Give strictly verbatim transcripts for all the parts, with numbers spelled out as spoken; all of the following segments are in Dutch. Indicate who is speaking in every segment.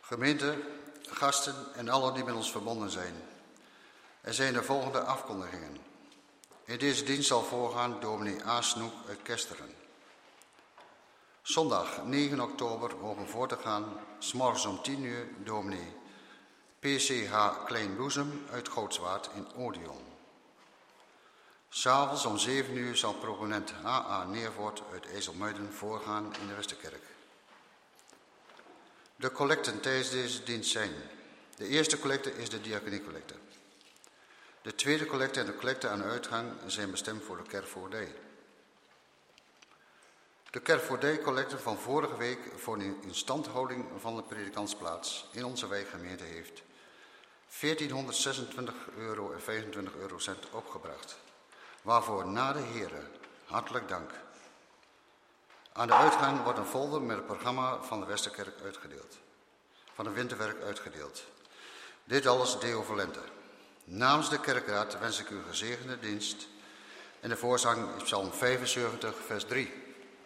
Speaker 1: Gemeente, gasten en allen die met ons verbonden zijn. Er zijn de volgende afkondigingen. In deze dienst zal voorgaan dominee A. Snoek uit Kesteren. Zondag negen oktober mogen voor te gaan, 's morgens om tien uur, dominee P C H Kleinboezem uit Gootswaard in Odeon. 'S Avonds om zeven uur zal proponent H A Neervoort uit IJsselmuiden voorgaan in de Westerkerk. De collecten tijdens deze dienst zijn: de eerste collecte is de diaconiecollecte. De tweede collecte en de collecte aan de uitgang zijn bestemd voor de kerkvoogdij. De kerkvoogdijcollecte van vorige week voor de instandhouding van de predikantsplaats in onze wijkgemeente heeft veertienhonderdzesentwintig euro en vijfentwintig eurocent opgebracht. Waarvoor na de heren hartelijk dank. Aan de uitgang wordt een folder met het programma van de Westerkerk uitgedeeld. Van het winterwerk uitgedeeld. Dit alles deo volente. Namens de kerkraad wens ik u gezegende dienst. En de voorzang is Psalm vijfenzeventig, vers drie.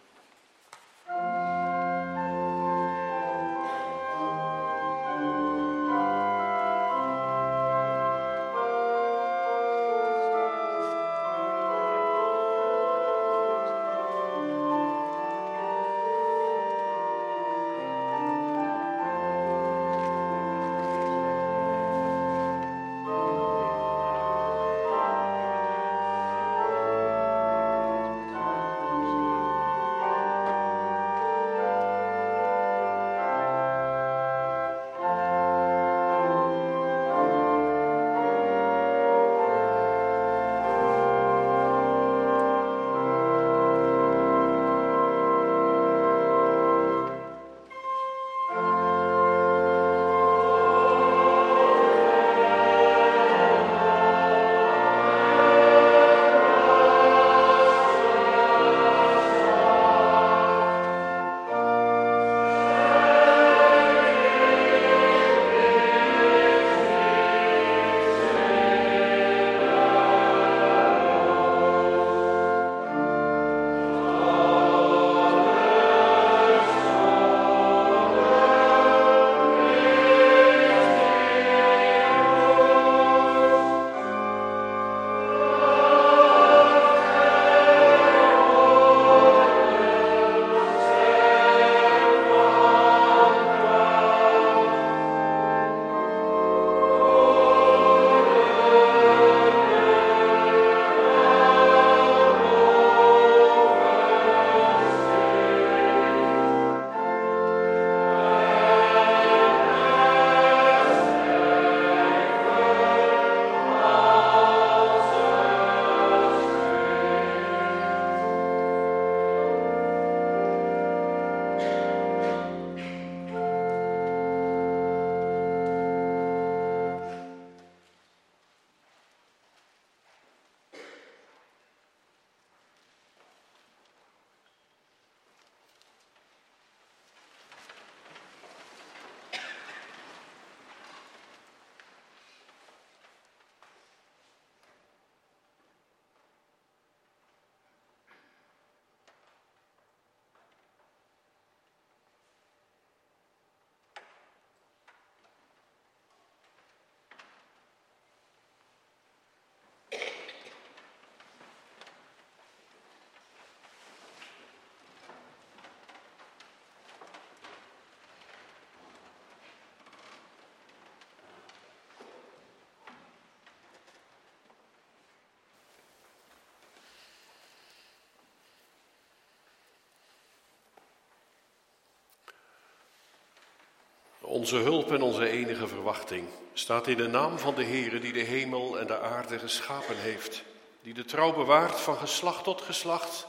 Speaker 2: Onze hulp en onze enige verwachting staat in de naam van de Heere die de hemel en de aarde geschapen heeft, die de trouw bewaart van geslacht tot geslacht,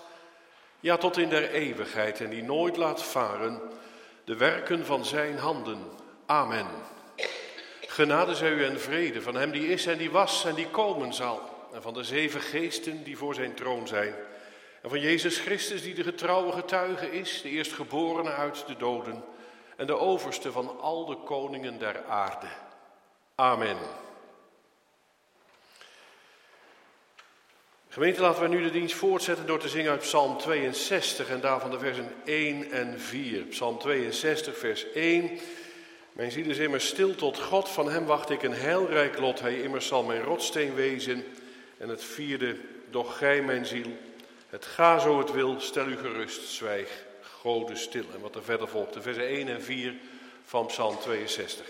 Speaker 2: ja tot in der eeuwigheid, en die nooit laat varen de werken van zijn handen. Amen. Genade zij u en vrede van hem die is en die was en die komen zal, en van de zeven geesten die voor zijn troon zijn, en van Jezus Christus die de getrouwe getuige is, de eerstgeborene uit de doden, en de overste van al de koningen der aarde. Amen. Gemeente, laten we nu de dienst voortzetten door te zingen uit Psalm tweeënzestig en daarvan de versen één en vier. Psalm tweeënzestig, vers één. Mijn ziel is immers stil tot God, van hem wacht ik een heilrijk lot. Hij immers zal mijn rotsteen wezen. En het vierde, doch gij mijn ziel, het ga zo het wil, stel u gerust, zwijg, Gode stil. En wat er verder volgt, de versen één en vier van Psalm tweeënzestig.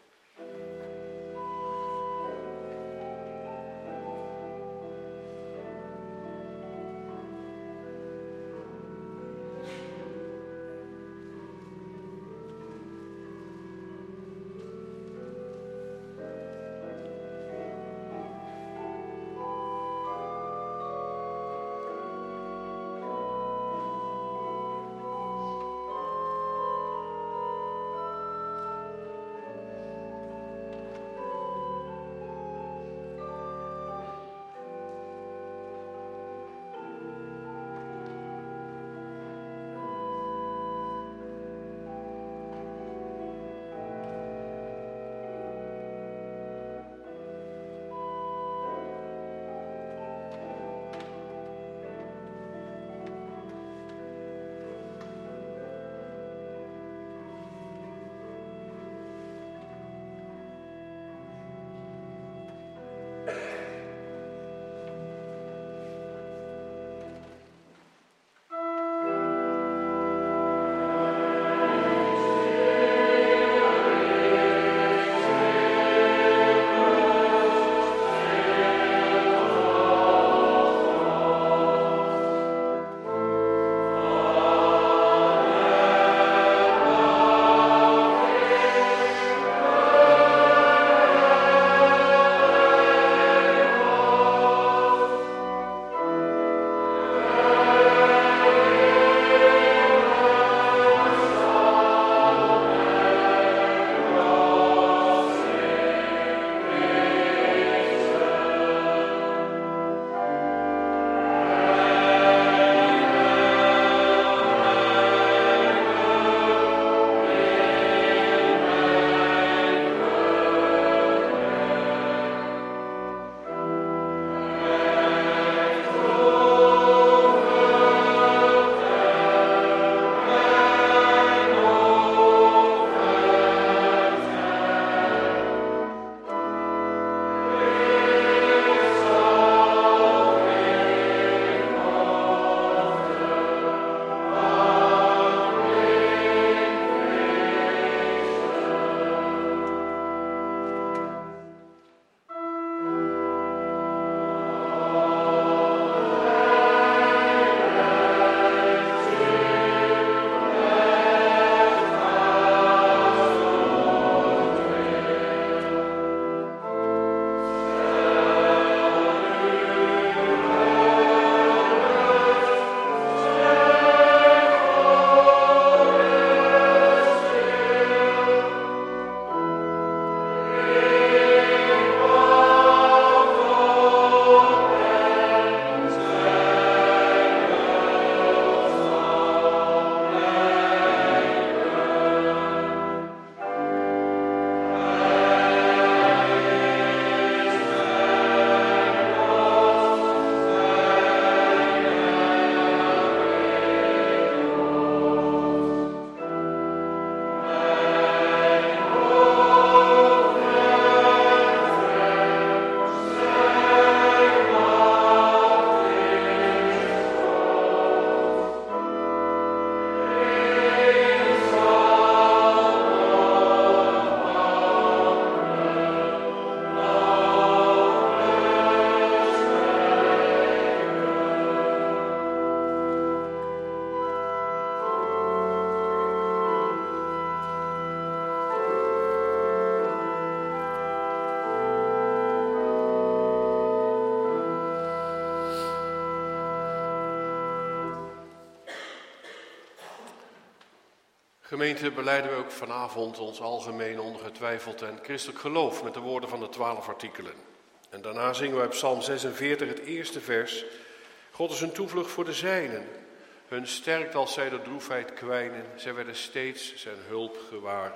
Speaker 2: Gemeente, belijden we ook vanavond ons algemeen ongetwijfeld en christelijk geloof met de woorden van de twaalf artikelen. En daarna zingen we uit Psalm zesenveertig het eerste vers. God is een toevlucht voor de zijnen. Hun sterkt als zij de droefheid kwijnen. Zij werden steeds zijn hulp gewaar.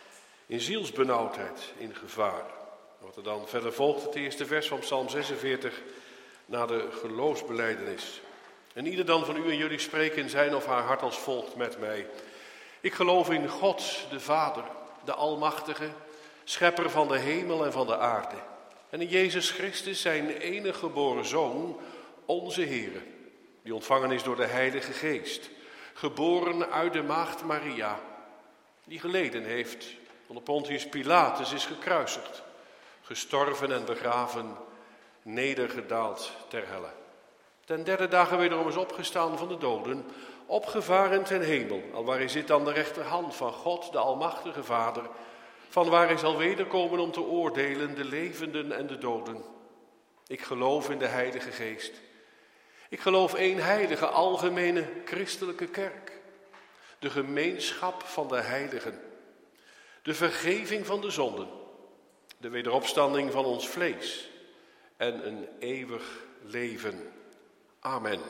Speaker 2: In zielsbenauwdheid, in gevaar. Wat er dan verder volgt, het eerste vers van Psalm zesenveertig, na de geloofsbelijdenis. En ieder dan van u en jullie spreken in zijn of haar hart als volgt met mij. Ik geloof in God, de Vader, de Almachtige, schepper van de hemel en van de aarde. En in Jezus Christus, zijn enige geboren Zoon, onze Heere, die ontvangen is door de Heilige Geest, geboren uit de maagd Maria, die geleden heeft onder Pontius Pilatus, is gekruisigd, gestorven en begraven, nedergedaald ter helle. Ten derde dagen wederom is opgestaan van de doden, opgevaren ten hemel, alwaar hij zit aan de rechterhand van God, de Almachtige Vader, van waar hij zal wederkomen om te oordelen de levenden en de doden. Ik geloof in de Heilige Geest. Ik geloof één heilige, algemene, christelijke kerk. De gemeenschap van de heiligen. De vergeving van de zonden. De wederopstanding van ons vlees. En een eeuwig leven. Amen.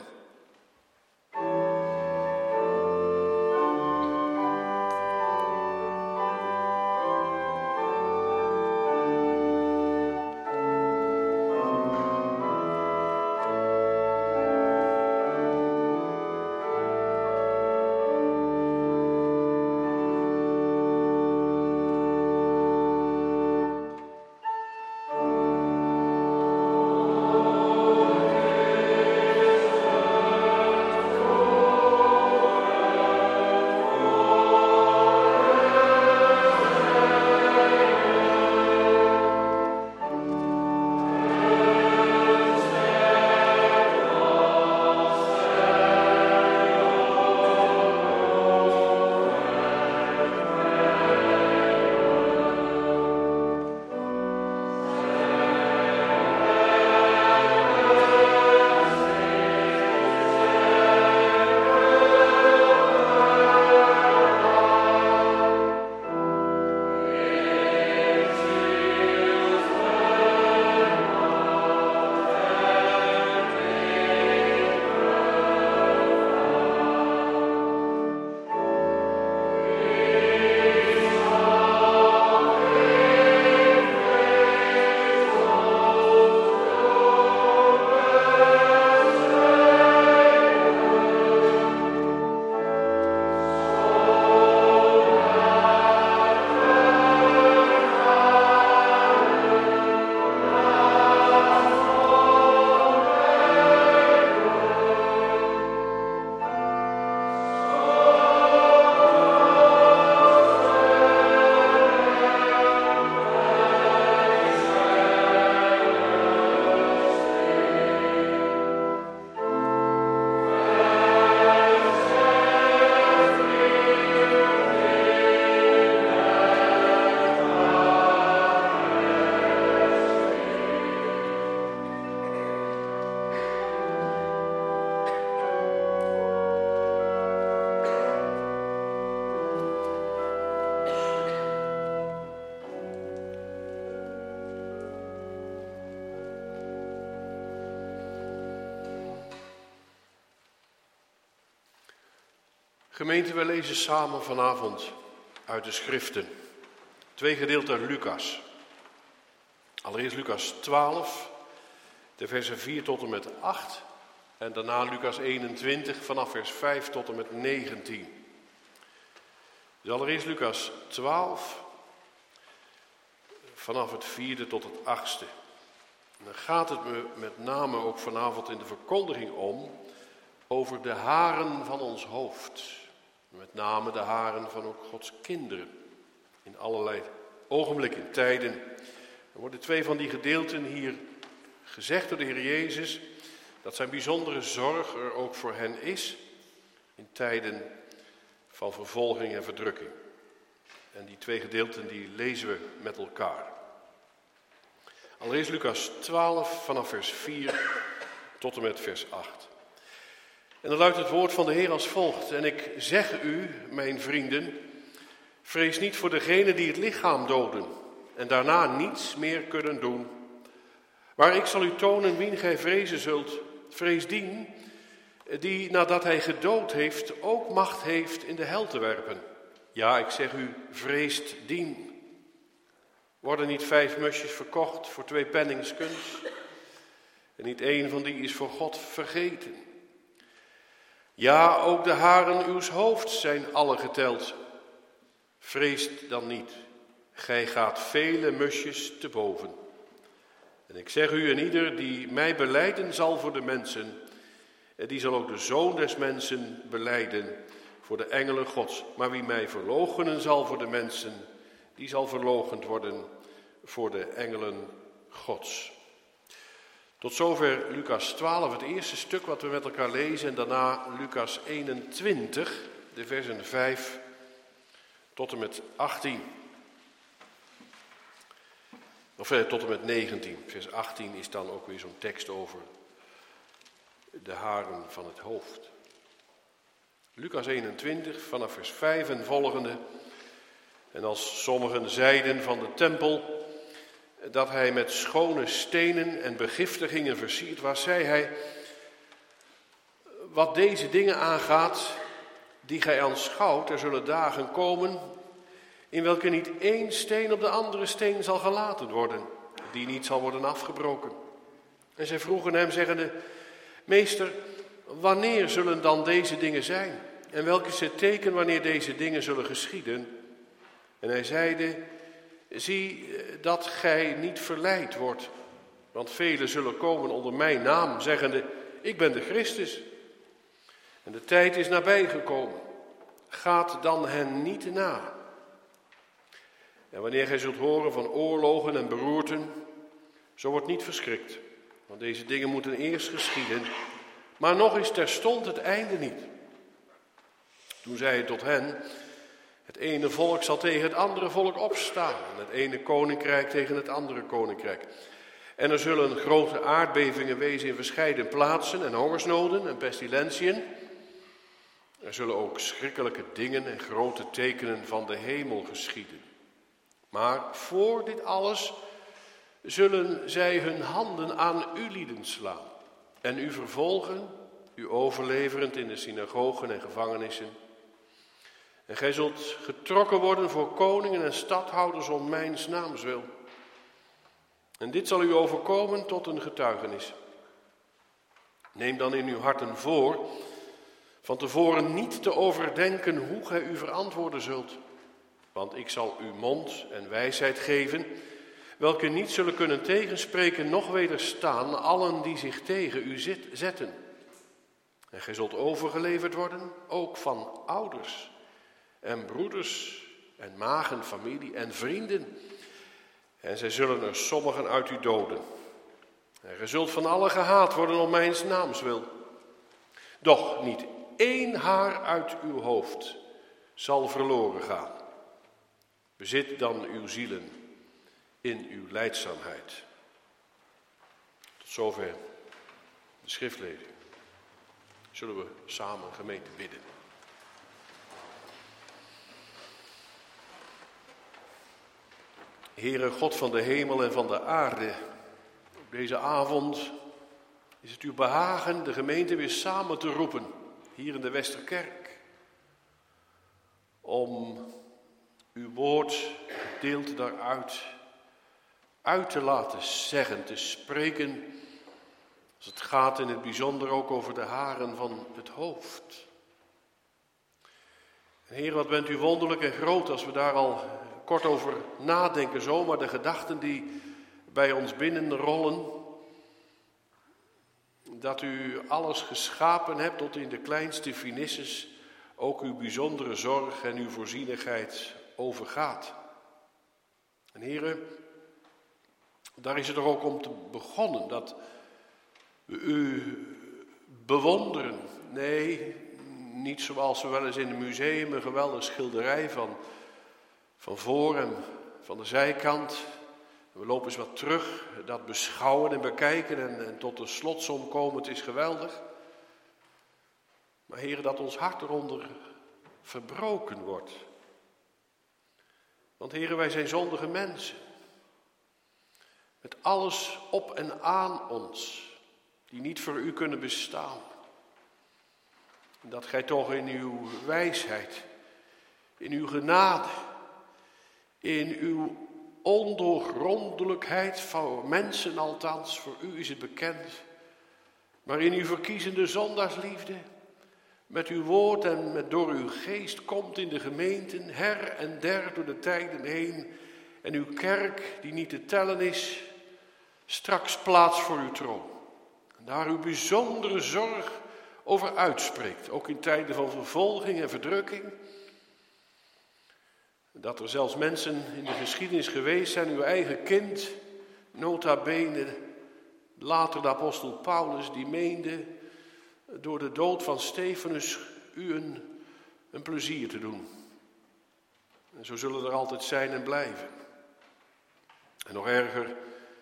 Speaker 2: Gemeente, we lezen samen vanavond uit de schriften. Twee gedeelten uit Lucas. Allereerst Lucas twaalf, de versen vier tot en met acht. En daarna Lucas eenentwintig, vanaf vers vijf tot en met negentien. Dus allereerst Lucas twaalf, vanaf het vierde tot het achtste. En dan gaat het me met name ook vanavond in de verkondiging om over de haren van ons hoofd. Met name de haren van ook Gods kinderen. In allerlei ogenblikken, tijden. Er worden twee van die gedeelten hier gezegd door de Heer Jezus. Dat zijn bijzondere zorg er ook voor hen is. In tijden van vervolging en verdrukking. En die twee gedeelten die lezen we met elkaar. Allereerst Lucas twaalf vanaf vers vier tot en met vers acht. En dan luidt het woord van de Heer als volgt. En ik zeg u, mijn vrienden, vrees niet voor degenen die het lichaam doden en daarna niets meer kunnen doen. Maar ik zal u tonen wien gij vrezen zult. Vrees dien die nadat hij gedood heeft ook macht heeft in de hel te werpen. Ja, ik zeg u, vreest dien. Worden niet vijf musjes verkocht voor twee penningen kunst? En niet één van die is voor God vergeten. Ja, ook de haren uws hoofds zijn alle geteld. Vreest dan niet. gij gaat vele musjes te boven. En ik zeg u, en ieder die mij belijden zal voor de mensen, die zal ook de Zoon des mensen belijden voor de engelen Gods. Maar wie mij verloochenen zal voor de mensen, die zal verloochend worden voor de engelen Gods. Tot zover Lucas twaalf, het eerste stuk wat we met elkaar lezen. En daarna Lucas eenentwintig, de versen vijf tot en met achttien. Of eh, tot en met negentien. Vers achttien is dan ook weer zo'n tekst over de haren van het hoofd. Lucas eenentwintig, vanaf vers vijf en volgende. En als sommigen zeiden van de tempel dat hij met schone stenen en begiftigingen versierd was, zei hij: wat deze dingen aangaat, die gij aanschouwt, er zullen dagen komen in welke niet één steen op de andere steen zal gelaten worden, die niet zal worden afgebroken. En zij vroegen hem, zeggende: meester, wanneer zullen dan deze dingen zijn? En welk is het teken wanneer deze dingen zullen geschieden? En hij zeide: zie dat gij niet verleid wordt, want velen zullen komen onder mijn naam, zeggende: ik ben de Christus. En de tijd is nabijgekomen. Gaat dan hen niet na. En wanneer gij zult horen van oorlogen en beroerten, zo wordt niet verschrikt. Want deze dingen moeten eerst geschieden, maar nog is terstond het einde niet. Toen zei hij tot hen: het ene volk zal tegen het andere volk opstaan, en het ene koninkrijk tegen het andere koninkrijk. En er zullen grote aardbevingen wezen in verscheiden plaatsen, en hongersnoden en pestilentiën. Er zullen ook schrikkelijke dingen en grote tekenen van de hemel geschieden. Maar voor dit alles zullen zij hun handen aan u lieden slaan en u vervolgen, u overleverend in de synagogen en gevangenissen. En gij zult getrokken worden voor koningen en stadhouders om mijns naams wil. En dit zal u overkomen tot een getuigenis. Neem dan in uw harten voor van tevoren niet te overdenken hoe gij u verantwoorden zult. Want ik zal u mond en wijsheid geven, welke niet zullen kunnen tegenspreken, noch wederstaan allen die zich tegen u zit, zetten. En gij zult overgeleverd worden, ook van ouders en broeders en magen, familie en vrienden. En zij zullen er sommigen uit u doden. En gij zult van allen gehaat worden om mijns naams wil. Doch niet één haar uit uw hoofd zal verloren gaan. Bezit dan uw zielen in uw lijdzaamheid. Tot zover de schriftlezing. Zullen we samen gemeente bidden. Heere God van de hemel en van de aarde, op deze avond is het uw behagen de gemeente weer samen te roepen, hier in de Westerkerk, om uw woord gedeelte daaruit uit te laten zeggen, te spreken, als het gaat in het bijzonder ook over de haren van het hoofd. En Heer, wat bent u wonderlijk en groot als we daar al kort over nadenken, zomaar de gedachten die bij ons binnenrollen, dat u alles geschapen hebt tot in de kleinste finesses, ook uw bijzondere zorg en uw voorzienigheid overgaat. En heren, daar is het er ook om te begonnen, dat we u bewonderen. Nee, niet zoals we wel eens in een museum een geweldige schilderij van, van voor en van de zijkant. We lopen eens wat terug, dat beschouwen en bekijken en, en tot de slotsom komen, het is geweldig. Maar heren, dat ons hart eronder verbroken wordt. Want heren, wij zijn zondige mensen. Met alles op en aan ons, die niet voor u kunnen bestaan. Dat gij toch in uw wijsheid, in uw genade, in uw ondoorgrondelijkheid, voor mensen althans, voor u is het bekend, maar in uw verkiezende zondaarsliefde, met uw woord en met door uw geest komt in de gemeenten her en der door de tijden heen en uw kerk, die niet te tellen is, straks plaats voor uw troon. En daar uw bijzondere zorg over uitspreekt, ook in tijden van vervolging en verdrukking. Dat er zelfs mensen in de geschiedenis geweest zijn, uw eigen kind, nota bene, later de apostel Paulus, die meende door de dood van Stefanus u een, een plezier te doen. En zo zullen er altijd zijn en blijven. En nog erger,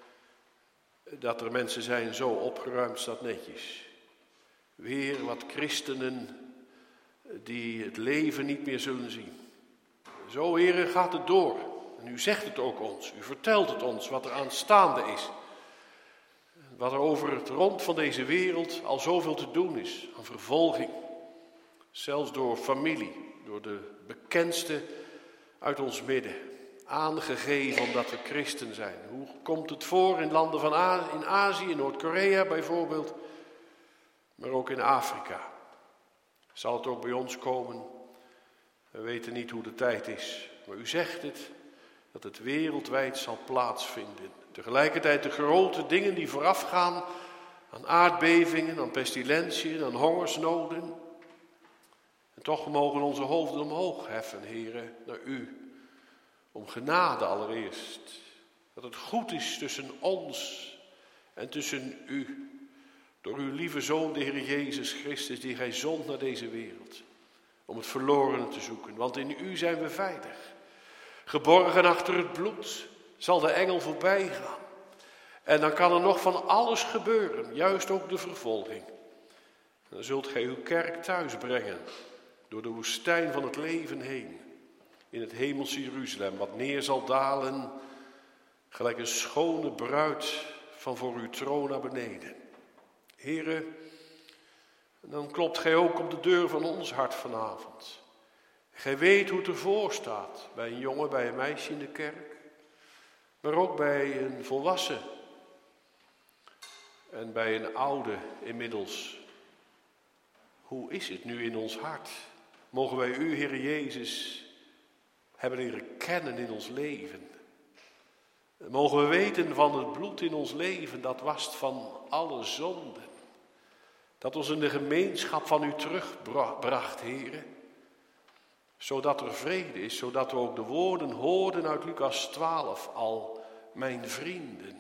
Speaker 2: dat er mensen zijn, zo opgeruimd staat netjes. Weer wat christenen die het leven niet meer zullen zien. Zo, heren, gaat het door. En u zegt het ook ons. U vertelt het ons wat er aanstaande is. Wat er over het rond van deze wereld al zoveel te doen is. Aan vervolging. Zelfs door familie. Door de bekendste uit ons midden. Aangegeven omdat we christen zijn. Hoe komt het voor in landen van A- in Azië, in Noord-Korea bijvoorbeeld. Maar ook in Afrika. Zal het ook bij ons komen? We weten niet hoe de tijd is. Maar u zegt het, dat het wereldwijd zal plaatsvinden. Tegelijkertijd de grote dingen die voorafgaan aan aardbevingen, aan pestilentiën, aan hongersnoden. En toch mogen onze hoofden omhoog heffen, heren, naar u. Om genade allereerst. Dat het goed is tussen ons en tussen u. Door uw lieve Zoon, de Heer Jezus Christus, die gij zond naar deze wereld. Om het verlorene te zoeken, want in u zijn we veilig. Geborgen achter het bloed zal de engel voorbij gaan. En dan kan er nog van alles gebeuren, juist ook de vervolging. En dan zult gij uw kerk thuis brengen, door de woestijn van het leven heen. In het hemelse Jeruzalem, wat neer zal dalen, gelijk een schone bruid van voor uw troon naar beneden. Here, dan klopt gij ook op de deur van ons hart vanavond. Gij weet hoe het ervoor staat, bij een jongen, bij een meisje in de kerk, maar ook bij een volwassen en bij een oude inmiddels. Hoe is het nu in ons hart? Mogen wij u, Heer Jezus, hebben leren kennen in ons leven. Mogen we weten van het bloed in ons leven, dat wast van alle zonden. Dat ons in de gemeenschap van u terugbracht, Heere. Zodat er vrede is, zodat we ook de woorden hoorden uit Lucas twaalf al, mijn vrienden.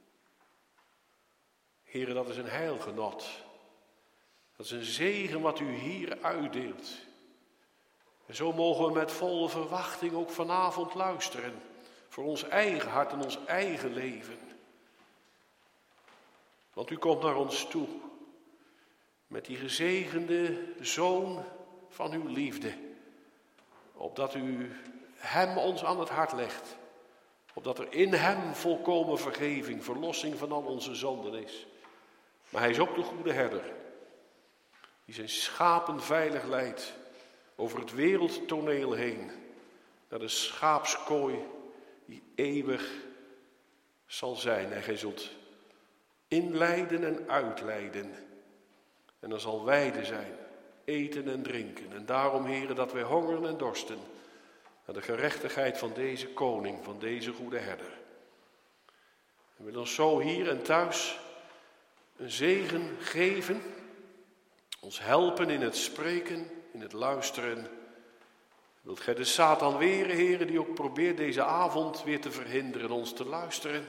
Speaker 2: Heere, dat is een heilgenot. Dat is een zegen wat u hier uitdeelt. En zo mogen we met volle verwachting ook vanavond luisteren. Voor ons eigen hart en ons eigen leven. Want u komt naar ons toe. Met die gezegende Zoon van uw liefde. Opdat u hem ons aan het hart legt. Opdat er in hem volkomen vergeving, verlossing van al onze zonden is. Maar hij is ook de goede herder. Die zijn schapen veilig leidt. Over het wereldtoneel heen. Naar de schaapskooi die eeuwig zal zijn. En gij zult inleiden en uitleiden. En er zal weide zijn, eten en drinken. En daarom, heren, dat wij hongeren en dorsten naar de gerechtigheid van deze koning, van deze goede herder. En wil ons zo hier en thuis een zegen geven, ons helpen in het spreken, in het luisteren. Wilt gij de Satan weren, heren, die ook probeert deze avond weer te verhinderen, ons te luisteren.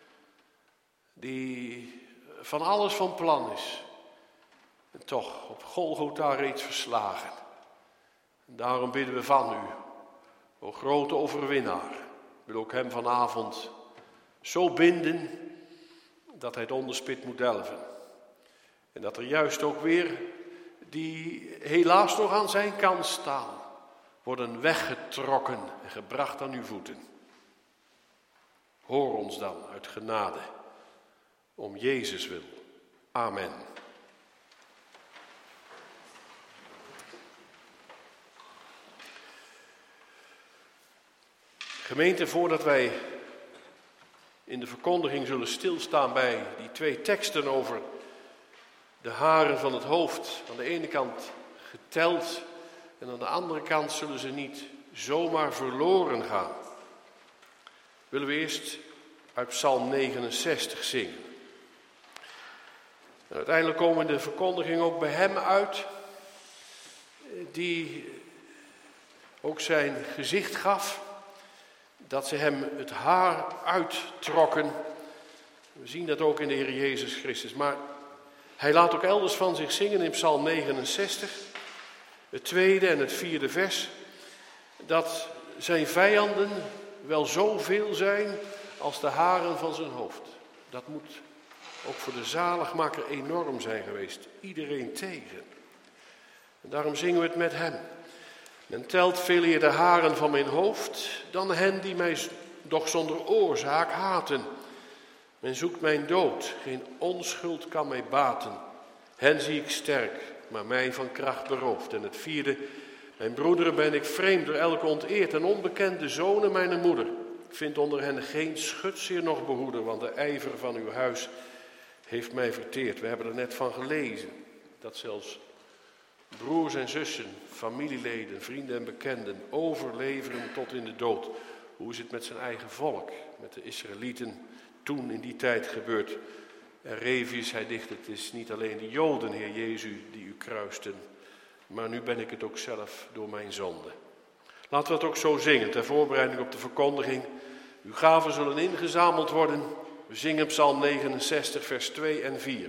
Speaker 2: Die van alles van plan is. En toch op Golgotha reeds verslagen. En daarom bidden we van u, o grote overwinnaar. Wil ook hem vanavond zo binden dat hij het onderspit moet delven. En dat er juist ook weer die helaas nog aan zijn kant staan, worden weggetrokken en gebracht aan uw voeten. Hoor ons dan uit genade, om Jezus wil. Amen. Gemeente, voordat wij in de verkondiging zullen stilstaan bij die twee teksten over de haren van het hoofd, aan de ene kant geteld en aan de andere kant zullen ze niet zomaar verloren gaan, willen we eerst uit Psalm negenenzestig zingen. En uiteindelijk komen we in de verkondiging ook bij hem uit, die ook zijn gezicht gaf, dat ze hem het haar uittrokken. We zien dat ook in de Heer Jezus Christus. Maar hij laat ook elders van zich zingen in Psalm negenenzestig, het tweede en het vierde vers, dat zijn vijanden wel zoveel zijn als de haren van zijn hoofd. Dat moet ook voor de zaligmaker enorm zijn geweest. Iedereen tegen. En daarom zingen we het met hem. Men telt veel eer de haren van mijn hoofd dan hen die mij doch zonder oorzaak haten. Men zoekt mijn dood, geen onschuld kan mij baten. Hen zie ik sterk, maar mij van kracht beroofd. En het vierde, mijn broederen ben ik vreemd door elke onteerd en onbekende zonen mijner moeder. Ik vind onder hen geen schutseer nog behoeder, want de ijver van uw huis heeft mij verteerd. We hebben er net van gelezen, dat zelfs broers en zussen, familieleden, vrienden en bekenden overleveren tot in de dood. Hoe is het met zijn eigen volk, met de Israëlieten toen in die tijd gebeurd? En Revius, hij dicht, het is niet alleen de Joden, Heer Jezus, die u kruisten, maar nu ben ik het ook zelf door mijn zonde. Laten we het ook zo zingen, ter voorbereiding op de verkondiging. Uw gaven zullen ingezameld worden. We zingen Psalm negenenzestig, vers twee en vier.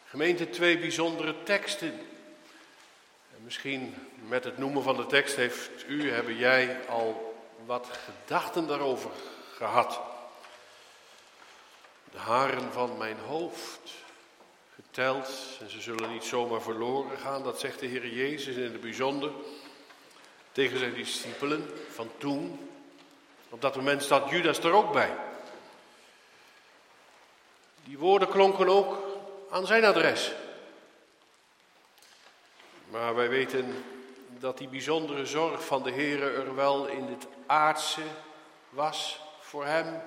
Speaker 2: Gemeente, twee bijzondere teksten. En misschien met het noemen van de tekst heeft u, hebben jij al wat gedachten daarover gehad. De haren van mijn hoofd, geteld, en ze zullen niet zomaar verloren gaan. Dat zegt de Heer Jezus in het bijzonder tegen zijn discipelen van toen. Op dat moment staat Judas er ook bij. Die woorden klonken ook aan zijn adres. Maar wij weten dat die bijzondere zorg van de Heer er wel in het aardse was voor hem.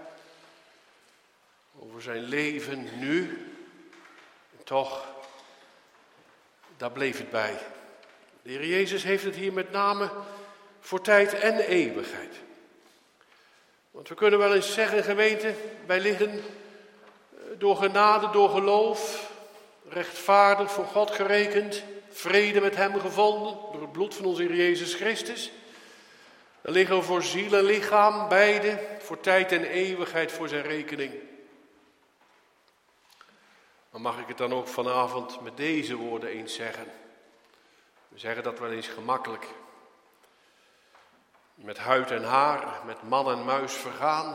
Speaker 2: Over zijn leven nu. Toch, daar bleef het bij. De Heer Jezus heeft het hier met name voor tijd en eeuwigheid. Want we kunnen wel eens zeggen, gemeente, wij liggen door genade, door geloof, rechtvaardig voor God gerekend, vrede met hem gevonden, door het bloed van onze Heer Jezus Christus. Dan liggen we voor ziel en lichaam, beide, voor tijd en eeuwigheid voor zijn rekening. Maar mag ik het dan ook vanavond met deze woorden eens zeggen? We zeggen dat wel eens gemakkelijk. Met huid en haar, met man en muis vergaan.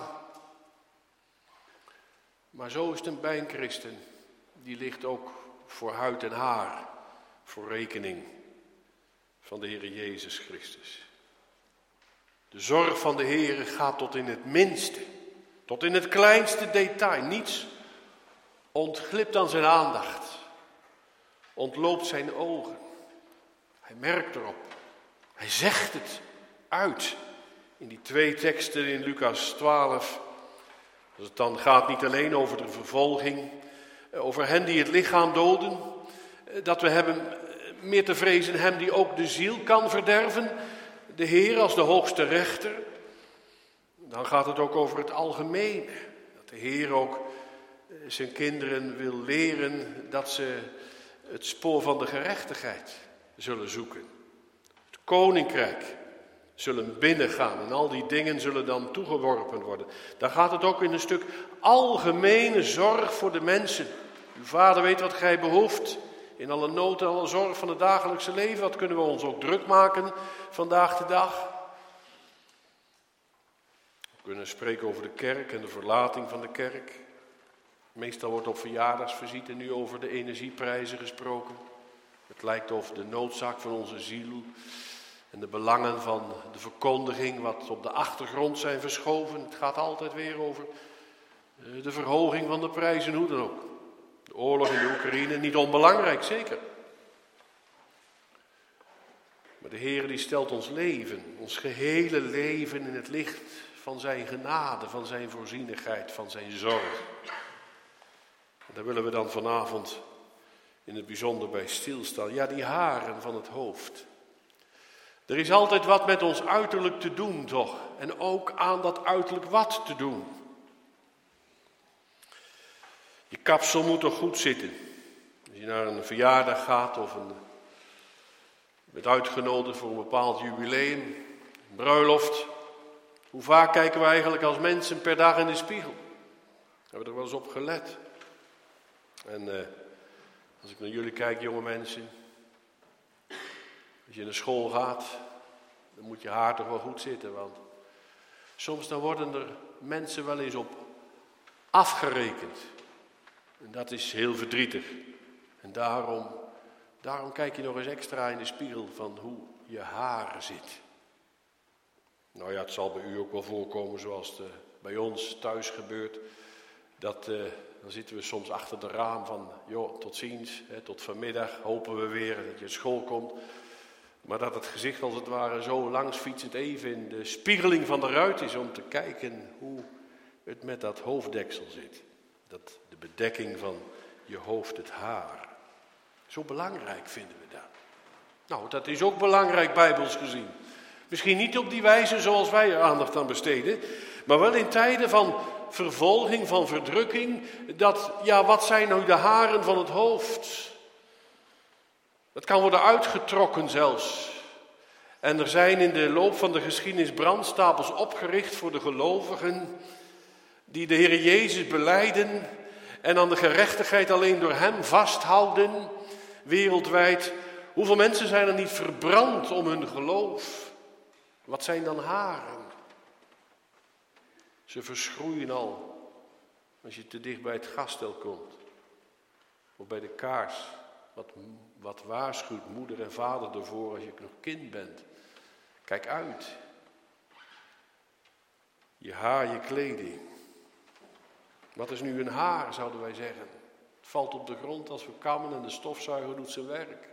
Speaker 2: Maar zo is het bij een christen. Die ligt ook voor huid en haar, voor rekening van de Heer Jezus Christus. De zorg van de Heer gaat tot in het minste, tot in het kleinste detail. Niets ontglipt aan zijn aandacht, ontloopt zijn ogen. Hij merkt erop, hij zegt het uit in die twee teksten in Lucas twaalf. Als het dan gaat niet alleen over de vervolging, over hen die het lichaam doden, dat we hebben meer te vrezen hem die ook de ziel kan verderven, de Heer als de hoogste rechter. Dan gaat het ook over het algemene, dat de Heer ook zijn kinderen wil leren dat ze het spoor van de gerechtigheid zullen zoeken. Het koninkrijk zullen binnengaan en al die dingen zullen dan toegeworpen worden. Dan gaat het ook in een stuk algemene zorg voor de mensen. Uw vader weet wat gij behoeft in alle nood en alle zorg van het dagelijkse leven. Wat kunnen we ons ook druk maken vandaag de dag? We kunnen spreken over de kerk en de verlating van de kerk. Meestal wordt op verjaardagsvisite nu over de energieprijzen gesproken. Het lijkt of de noodzaak van onze ziel en de belangen van de verkondiging wat op de achtergrond zijn verschoven. Het gaat altijd weer over de verhoging van de prijzen, hoe dan ook. De oorlog in de Oekraïne, niet onbelangrijk, zeker. Maar de Heer die stelt ons leven, ons gehele leven in het licht van zijn genade, van zijn voorzienigheid, van zijn zorg. En daar willen we dan vanavond in het bijzonder bij stilstaan. Ja, die haren van het hoofd. Er is altijd wat met ons uiterlijk te doen, toch? En ook aan dat uiterlijk wat te doen. Je kapsel moet toch goed zitten. Als je naar een verjaardag gaat of een, je bent uitgenodigd voor een bepaald jubileum, een bruiloft. Hoe vaak kijken we eigenlijk als mensen per dag in de spiegel? Hebben we er wel eens op gelet? En uh, als ik naar jullie kijk, jonge mensen. Als je naar school gaat, dan moet je haar toch wel goed zitten. Want soms dan worden er mensen wel eens op afgerekend. En dat is heel verdrietig. En daarom, daarom kijk je nog eens extra in de spiegel van hoe je haar zit. Nou ja, het zal bij u ook wel voorkomen zoals het uh, bij ons thuis gebeurt. Dat, uh, dan zitten we soms achter de raam van, joh, tot ziens, hè, tot vanmiddag hopen we weer dat je naar school komt. Maar dat het gezicht als het ware zo langs fietsend even in de spiegeling van de ruit is om te kijken hoe het met dat hoofddeksel zit. Dat de bedekking van je hoofd, het haar. Zo belangrijk vinden we dat. Nou, dat is ook belangrijk bijbels gezien. Misschien niet op die wijze zoals wij er aandacht aan besteden, maar wel in tijden van vervolging, van verdrukking. Dat, ja, wat zijn nou de haren van het hoofd? Dat kan worden uitgetrokken zelfs. En er zijn in de loop van de geschiedenis brandstapels opgericht voor de gelovigen die de Heer Jezus belijden en aan de gerechtigheid alleen door hem vasthouden, wereldwijd. Hoeveel mensen zijn er niet verbrand om hun geloof? Wat zijn dan haren? Ze verschroeien al als je te dicht bij het gasstel komt. Of bij de kaars. Wat, wat waarschuwt moeder en vader ervoor als je nog kind bent. Kijk uit. Je haar, je kleding. Wat is nu een haar, zouden wij zeggen. Het valt op de grond als we kammen en de stofzuiger doet zijn werk.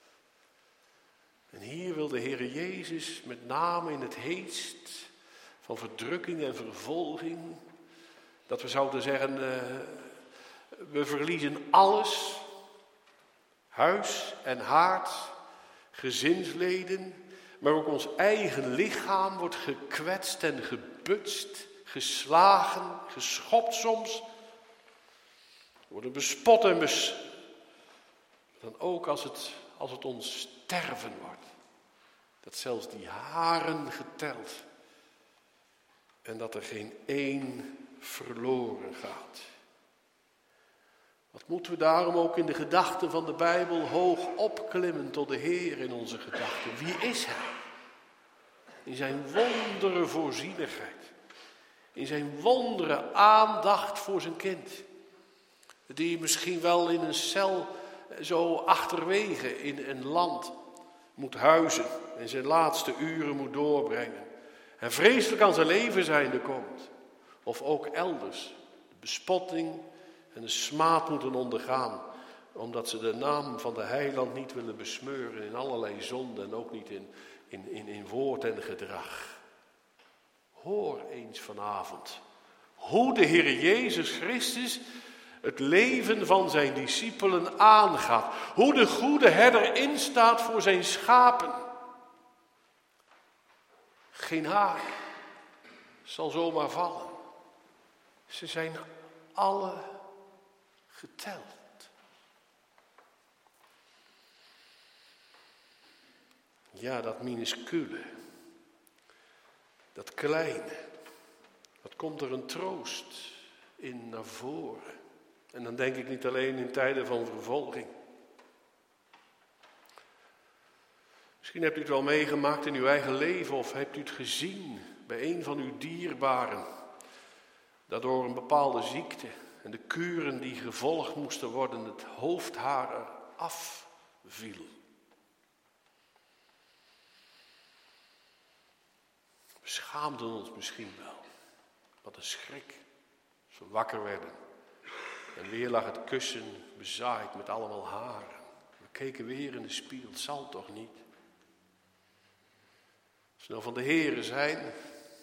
Speaker 2: En hier wil de Heer Jezus met name in het heetst van verdrukking en vervolging, dat we zouden zeggen, uh, we verliezen alles, huis en haard, gezinsleden, maar ook ons eigen lichaam wordt gekwetst en gebutst, geslagen, geschopt soms. We worden bespot en bes... Dan ook als het, als het ons sterven wordt. Dat zelfs die haren geteld. En dat er geen één verloren gaat. Wat moeten we daarom ook in de gedachten van de Bijbel hoog opklimmen tot de Heer in onze gedachten. Wie is Hij? In zijn wondere voorzienigheid. In zijn wondere aandacht voor zijn kind. Die misschien wel in een cel zo achterwege in een land moet huizen. En zijn laatste uren moet doorbrengen. En vreselijk aan zijn leven zijnde komt. Of ook elders. De bespotting en de smaad moeten ondergaan. Omdat ze de naam van de heiland niet willen besmeuren in allerlei zonden. En ook niet in, in, in, in woord en gedrag. Hoor eens vanavond hoe de Heer Jezus Christus het leven van zijn discipelen aangaat. Hoe de goede herder instaat voor zijn schapen. Geen haar zal zomaar vallen. Ze zijn alle geteld. Ja, dat minuscule. Dat kleine. Wat komt er een troost in naar voren. En dan denk ik niet alleen in tijden van vervolging. Misschien hebt u het wel meegemaakt in uw eigen leven of hebt u het gezien bij een van uw dierbaren. Dat door een bepaalde ziekte en de kuren die gevolgd moesten worden het hoofdhaar eraf viel. We schaamden ons misschien wel. Wat een schrik als we wakker werden. En weer lag het kussen bezaaid met allemaal haren. We keken weer in de spiegel, het zal toch niet? Als we nou van de Here zijn.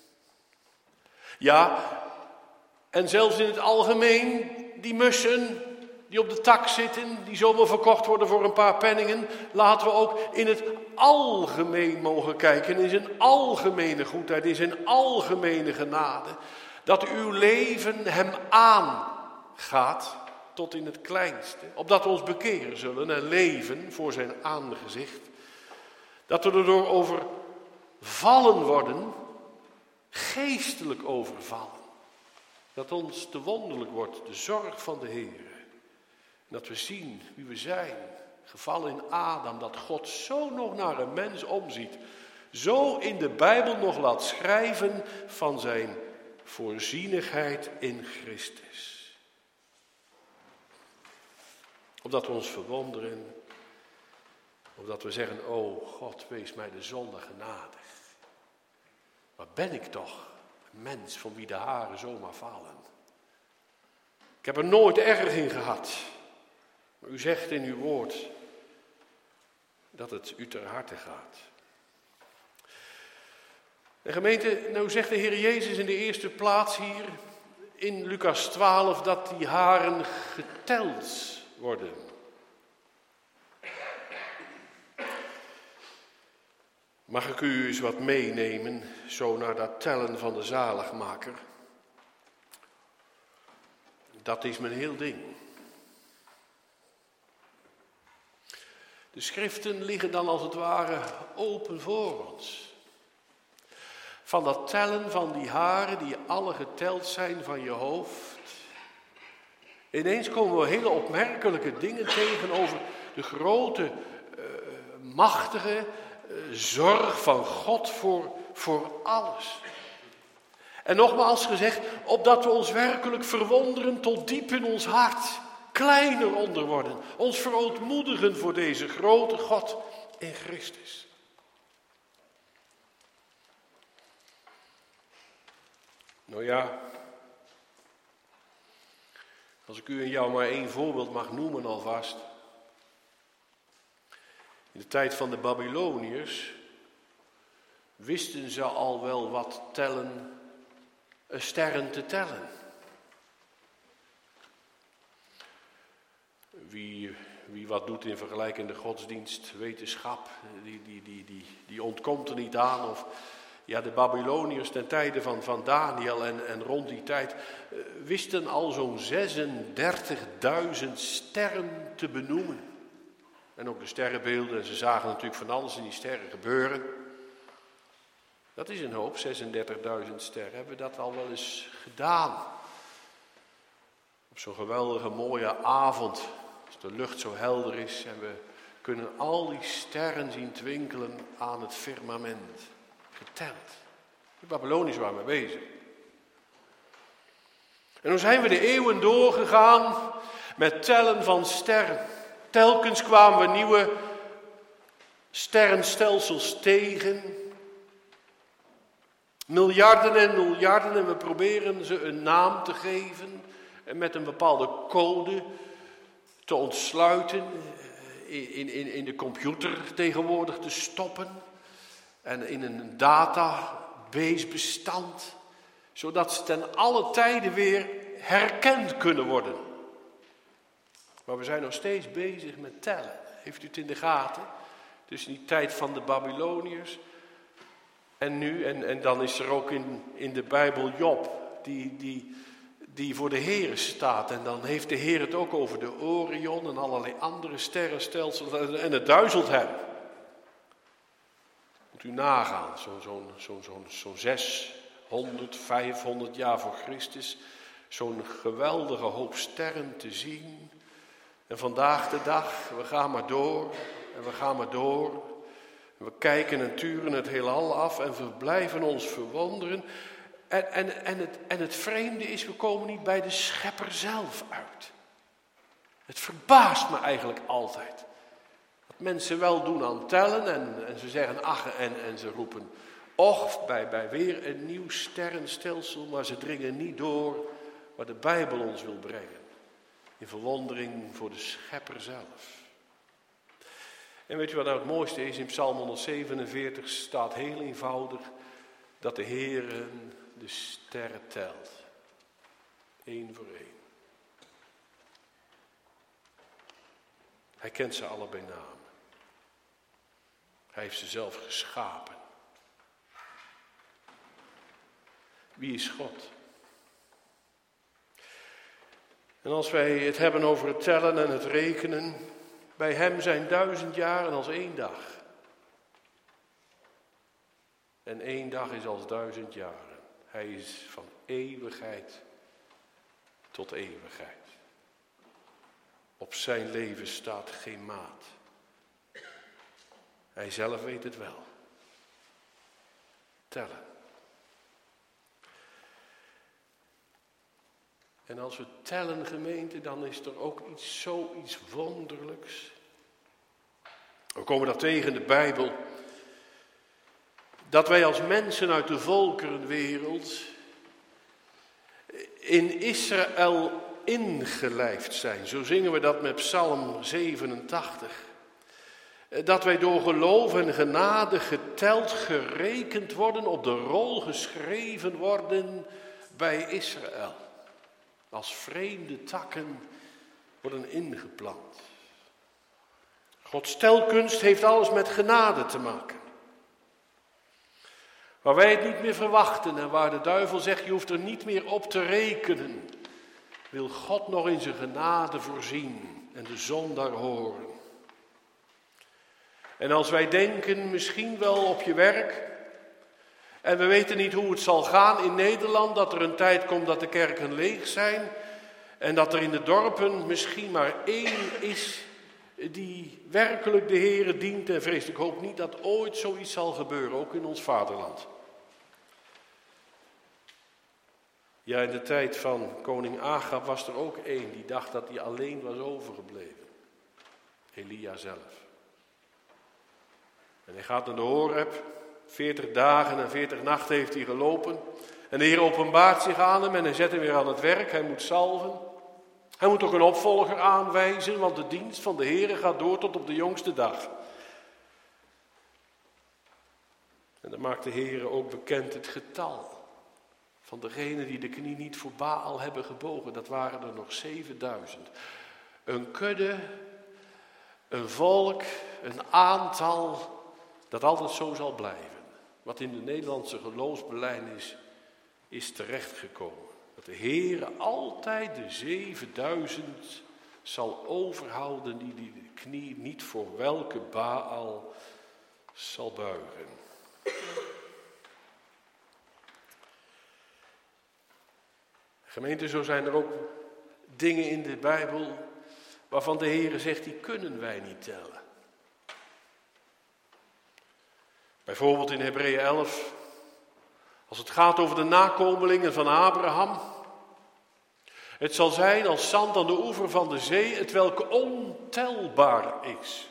Speaker 2: Ja, en zelfs in het algemeen, die mussen die op de tak zitten, die zomaar verkocht worden voor een paar penningen. Laten we ook in het algemeen mogen kijken, in zijn algemene goedheid, in zijn algemene genade. Dat uw leven hem aangaat tot in het kleinste. Opdat we ons bekeren zullen en leven voor zijn aangezicht. Dat we erdoor overvallen worden, geestelijk overvallen. Dat ons te wonderlijk wordt, de zorg van de Heer. Dat we zien wie we zijn, gevallen in Adam, dat God zo nog naar een mens omziet. Zo in de Bijbel nog laat schrijven van zijn voorzienigheid in Christus. Opdat we ons verwonderen, opdat we zeggen, o God, wees mij de zonde genadig. Wat ben ik toch, een mens van wie de haren zomaar vallen. Ik heb er nooit erg in gehad. Maar u zegt in uw woord dat het u ter harte gaat. En gemeente, nou zegt de Heer Jezus in de eerste plaats hier in Lucas twaalf dat die haren geteld worden. Mag ik u eens wat meenemen, zo naar dat tellen van de zaligmaker? Dat is mijn heel ding. De schriften liggen dan als het ware open voor ons. Van dat tellen van die haren die alle geteld zijn van je hoofd. Ineens komen we hele opmerkelijke dingen tegen over de grote, uh, machtige uh, zorg van God voor, voor alles. En nogmaals gezegd, opdat we ons werkelijk verwonderen tot diep in ons hart, kleiner onder worden, ons verootmoedigen voor deze grote God in Christus. Nou ja, als ik u en jou maar één voorbeeld mag noemen alvast. In de tijd van de Babyloniërs wisten ze al wel wat tellen, sterren te tellen. Wie, wie wat doet in vergelijkende godsdienst, wetenschap, die, die, die, die, die ontkomt er niet aan. Of ja, de Babyloniërs ten tijde van, van Daniel en, en rond die tijd uh, wisten al zo'n zesendertigduizend sterren te benoemen. En ook de sterrenbeelden, en ze zagen natuurlijk van alles in die sterren gebeuren. Dat is een hoop, zesendertigduizend sterren. Hebben we dat al wel eens gedaan? Op zo'n geweldige mooie avond, als de lucht zo helder is en we kunnen al die sterren zien twinkelen aan het firmament. Geteld. De Babyloniërs waren mee bezig. En hoe zijn we de eeuwen doorgegaan met tellen van sterren. Telkens kwamen we nieuwe sterrenstelsels tegen. Miljarden en miljarden en we proberen ze een naam te geven en met een bepaalde code te ontsluiten, in, in, in de computer tegenwoordig te stoppen en in een databasebestand, zodat ze ten alle tijden weer herkend kunnen worden. Maar we zijn nog steeds bezig met tellen. Heeft u het in de gaten? Tussen die tijd van de Babyloniërs en nu, en, en dan is er ook in, in de Bijbel Job, die, die, die voor de Heere staat. En dan heeft de Heer het ook over de Orion en allerlei andere sterrenstelsels. En het duizelt hem. Moet u nagaan, zo'n zo, zo, zo, zo zeshonderd, vijfhonderd jaar voor Christus. Zo'n geweldige hoop sterren te zien. En vandaag de dag, we gaan maar door en we gaan maar door. We kijken en turen het heelal af en we blijven ons verwonderen. En, en, en, het, en het vreemde is, we komen niet bij de schepper zelf uit. Het verbaast me eigenlijk altijd. Dat mensen wel doen aan tellen en, en ze zeggen ach en, en ze roepen och bij, bij weer een nieuw sterrenstelsel. Maar ze dringen niet door waar de Bijbel ons wil brengen. In verwondering voor de schepper zelf. En weet je wat nou het mooiste is? In Psalm honderdzevenenveertig staat heel eenvoudig dat de Heere de sterren telt. Eén voor één. Hij kent ze alle bij naam. Hij heeft ze zelf geschapen. Wie is God? En als wij het hebben over het tellen en het rekenen, bij hem zijn duizend jaren als één dag. En één dag is als duizend jaren. Hij is van eeuwigheid tot eeuwigheid. Op zijn leven staat geen maat. Hij zelf weet het wel. Tellen. En als we tellen, gemeente, dan is er ook iets, zoiets wonderlijks. We komen dat tegen in de Bijbel. Dat wij als mensen uit de volkerenwereld in Israël ingelijfd zijn. Zo zingen we dat met Psalm zevenentachtig. Dat wij door geloof en genade geteld, gerekend worden, op de rol geschreven worden bij Israël. Als vreemde takken worden ingeplant. Gods telkunst heeft alles met genade te maken. Waar wij het niet meer verwachten en waar de duivel zegt, je hoeft er niet meer op te rekenen, wil God nog in zijn genade voorzien en de zondaar horen. En als wij denken, misschien wel op je werk, en we weten niet hoe het zal gaan in Nederland, dat er een tijd komt dat de kerken leeg zijn, En dat er in de dorpen misschien maar één is die werkelijk de Heere dient en vreest. Ik hoop niet dat ooit zoiets zal gebeuren, ook in ons vaderland. Ja, in de tijd van koning Agab was er ook één die dacht dat hij alleen was overgebleven. Elia zelf. En hij gaat naar de Horeb. veertig dagen en veertig nachten heeft hij gelopen. En de Heer openbaart zich aan hem en hij zet hem weer aan het werk. Hij moet salven. Hij moet ook een opvolger aanwijzen, want de dienst van de Heer gaat door tot op de jongste dag. En dan maakt de Heer ook bekend het getal van degenen die de knie niet voor Baal hebben gebogen. Dat waren er nog zevenduizend. Een kudde, een volk, een aantal dat altijd zo zal blijven. Wat in de Nederlandse geloofsbelijdenis is terechtgekomen. Dat de Heer altijd de zevenduizend zal overhouden die de knie niet voor welke Baal zal buigen. Gemeente, zo zijn er ook dingen in de Bijbel waarvan de Heer zegt, die kunnen wij niet tellen. Bijvoorbeeld in Hebreeën elf, als het gaat over de nakomelingen van Abraham. Het zal zijn als zand aan de oever van de zee, het welke ontelbaar is.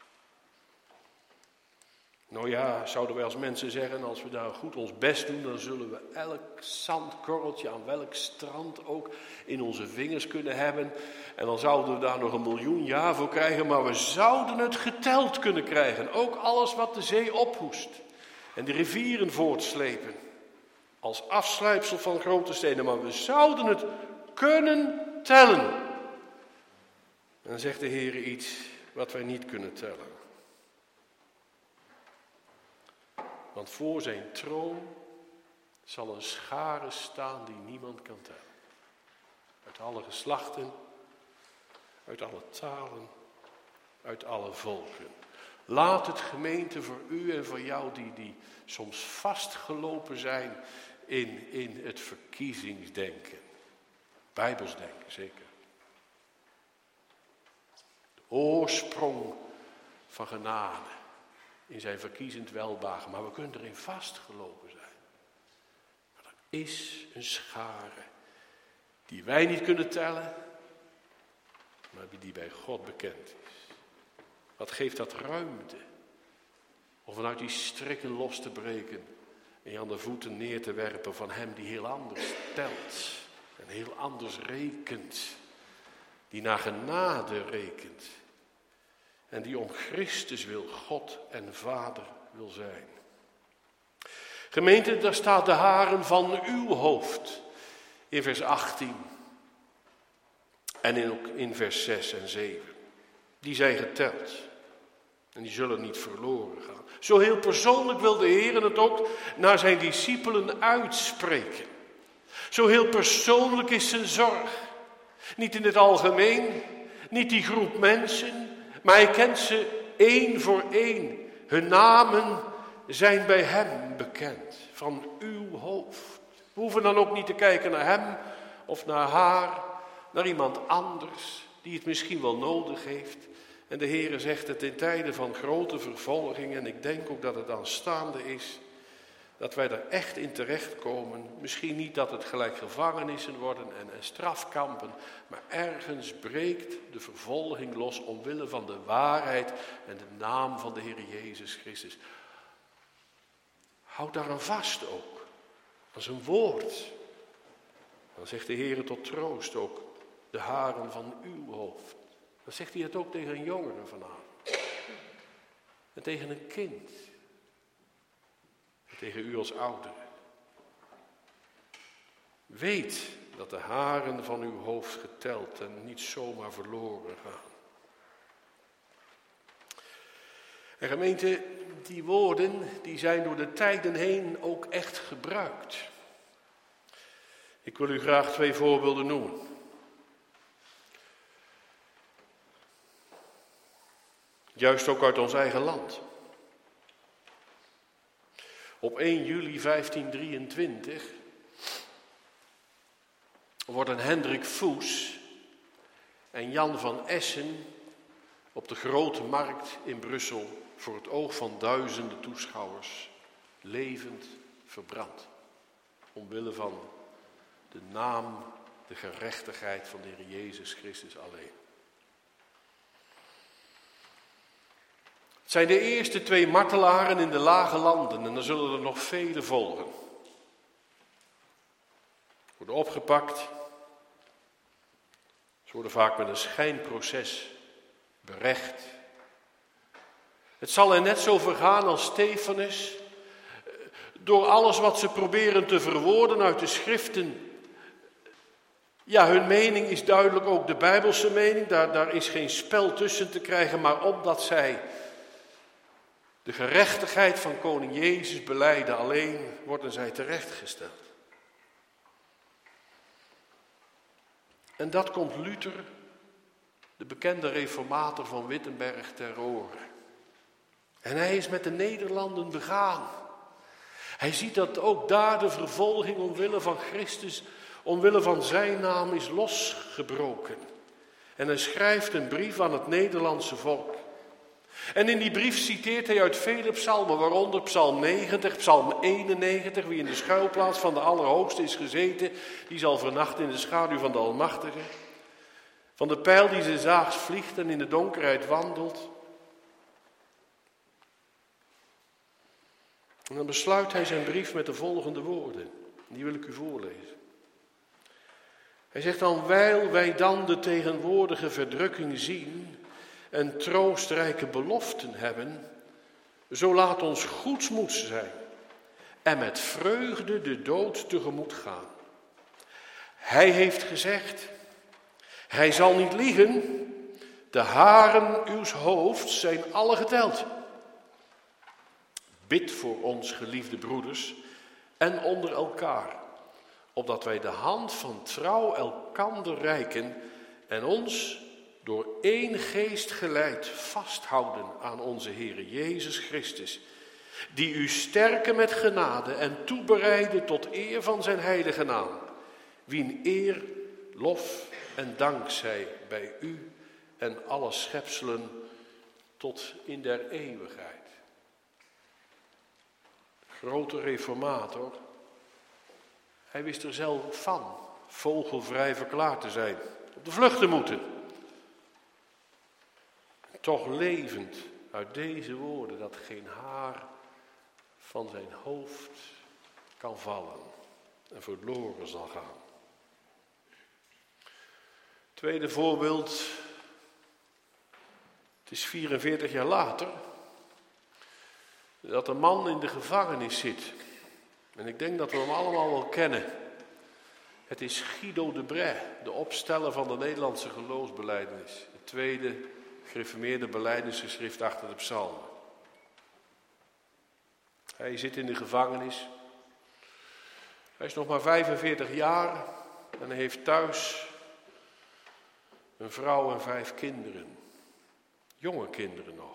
Speaker 2: Nou ja, zouden wij als mensen zeggen, als we daar goed ons best doen, dan zullen we elk zandkorreltje aan welk strand ook in onze vingers kunnen hebben. En dan zouden we daar nog een miljoen jaar voor krijgen, maar we zouden het geteld kunnen krijgen. Ook alles wat de zee ophoest en de rivieren voortslepen. Als afsluipsel van grote stenen, maar we zouden het kunnen tellen. En dan zegt de Heer iets wat wij niet kunnen tellen. Want voor zijn troon zal een schare staan die niemand kan tellen. Uit alle geslachten, uit alle talen, uit alle volken. Laat het, gemeente, voor u en voor jou die, die soms vastgelopen zijn in, in het verkiezingsdenken. Bijbels denken, zeker. De oorsprong van genade in zijn verkiezend welbehagen. Maar we kunnen erin vastgelopen zijn. Maar er is een schare die wij niet kunnen tellen, maar die bij God bekend is. Wat geeft dat ruimte om vanuit die strikken los te breken en je aan de voeten neer te werpen van hem die heel anders telt en heel anders rekent, die naar genade rekent en die om Christus wil God en Vader wil zijn. Gemeente, daar staat de haren van uw hoofd in vers achttien en in, ook in vers zes en zeven. Die zijn geteld en die zullen niet verloren gaan. Zo heel persoonlijk wil de Heer het ook naar zijn discipelen uitspreken. Zo heel persoonlijk is zijn zorg. Niet in het algemeen, niet die groep mensen, maar hij kent ze één voor één. Hun namen zijn bij hem bekend, van uw hoofd. We hoeven dan ook niet te kijken naar hem of naar haar, naar iemand anders die het misschien wel nodig heeft. En de Heere zegt het in tijden van grote vervolging, en ik denk ook dat het aanstaande is, dat wij er echt in terechtkomen. Misschien niet dat het gelijk gevangenissen worden en, en strafkampen, maar ergens breekt de vervolging los omwille van de waarheid en de naam van de Heer Jezus Christus. Houd daar aan vast ook, aan zijn woord. Dan zegt de Heer tot troost ook de haren van uw hoofd. Dan zegt hij het ook tegen een jongere vanavond. En tegen een kind. En tegen u als ouderen. Weet dat de haren van uw hoofd geteld en niet zomaar verloren gaan. En gemeente, die woorden die zijn door de tijden heen ook echt gebruikt. Ik wil u graag twee voorbeelden noemen. Juist ook uit ons eigen land. Op één juli vijftien drieëntwintig worden Hendrik Voes en Jan van Essen op de Grote Markt in Brussel voor het oog van duizenden toeschouwers levend verbrand. Omwille van de naam, de gerechtigheid van de Heer Jezus Christus alleen. Het zijn de eerste twee martelaren in de lage landen en er zullen er nog vele volgen. Worden opgepakt. Ze worden vaak met een schijnproces berecht. Het zal er net zo vergaan als Stefanus. Door alles wat ze proberen te verwoorden uit de schriften. Ja, hun mening is duidelijk ook de Bijbelse mening. Daar, daar is geen spel tussen te krijgen. Maar omdat zij de gerechtigheid van koning Jezus belijden alleen, worden zij terechtgesteld. En dat komt Luther, de bekende reformator van Wittenberg, ter oren. En hij is met de Nederlanden begaan. Hij ziet dat ook daar de vervolging omwille van Christus, omwille van zijn naam is losgebroken. En hij schrijft een brief aan het Nederlandse volk. En in die brief citeert hij uit vele psalmen, waaronder psalm negentig, psalm eenennegentig, wie in de schuilplaats van de Allerhoogste is gezeten, die zal vernachten in de schaduw van de Almachtige. Van de pijl die zijn zaags vliegt en in de donkerheid wandelt. En dan besluit hij zijn brief met de volgende woorden. Die wil ik u voorlezen. Hij zegt dan: wijl wij dan de tegenwoordige verdrukking zien en troostrijke beloften hebben, zo laat ons goedsmoeds zijn en met vreugde de dood tegemoet gaan. Hij heeft gezegd, hij zal niet liegen, de haren uws hoofds zijn alle geteld. Bid voor ons, geliefde broeders, en onder elkaar, opdat wij de hand van trouw elkander reiken en ons door één geest geleid vasthouden aan onze Heere Jezus Christus, die u sterken met genade en toebereiden tot eer van zijn heilige naam, wien eer, lof en dank zij bij u en alle schepselen tot in der eeuwigheid. Grote reformator, hij wist er zelf van vogelvrij verklaard te zijn, op de vlucht te moeten. Toch levend uit deze woorden dat geen haar van zijn hoofd kan vallen en verloren zal gaan. Tweede voorbeeld, het is vierenveertig jaar later dat een man in de gevangenis zit. En ik denk dat we hem allemaal wel kennen. Het is Guido de Brès, de opsteller van de Nederlandse geloofsbelijdenis. Het tweede gereformeerde belijdenisgeschrift achter de psalmen. Hij zit in de gevangenis. Hij is nog maar vijfenveertig jaar en hij heeft thuis een vrouw en vijf kinderen. Jonge kinderen nog.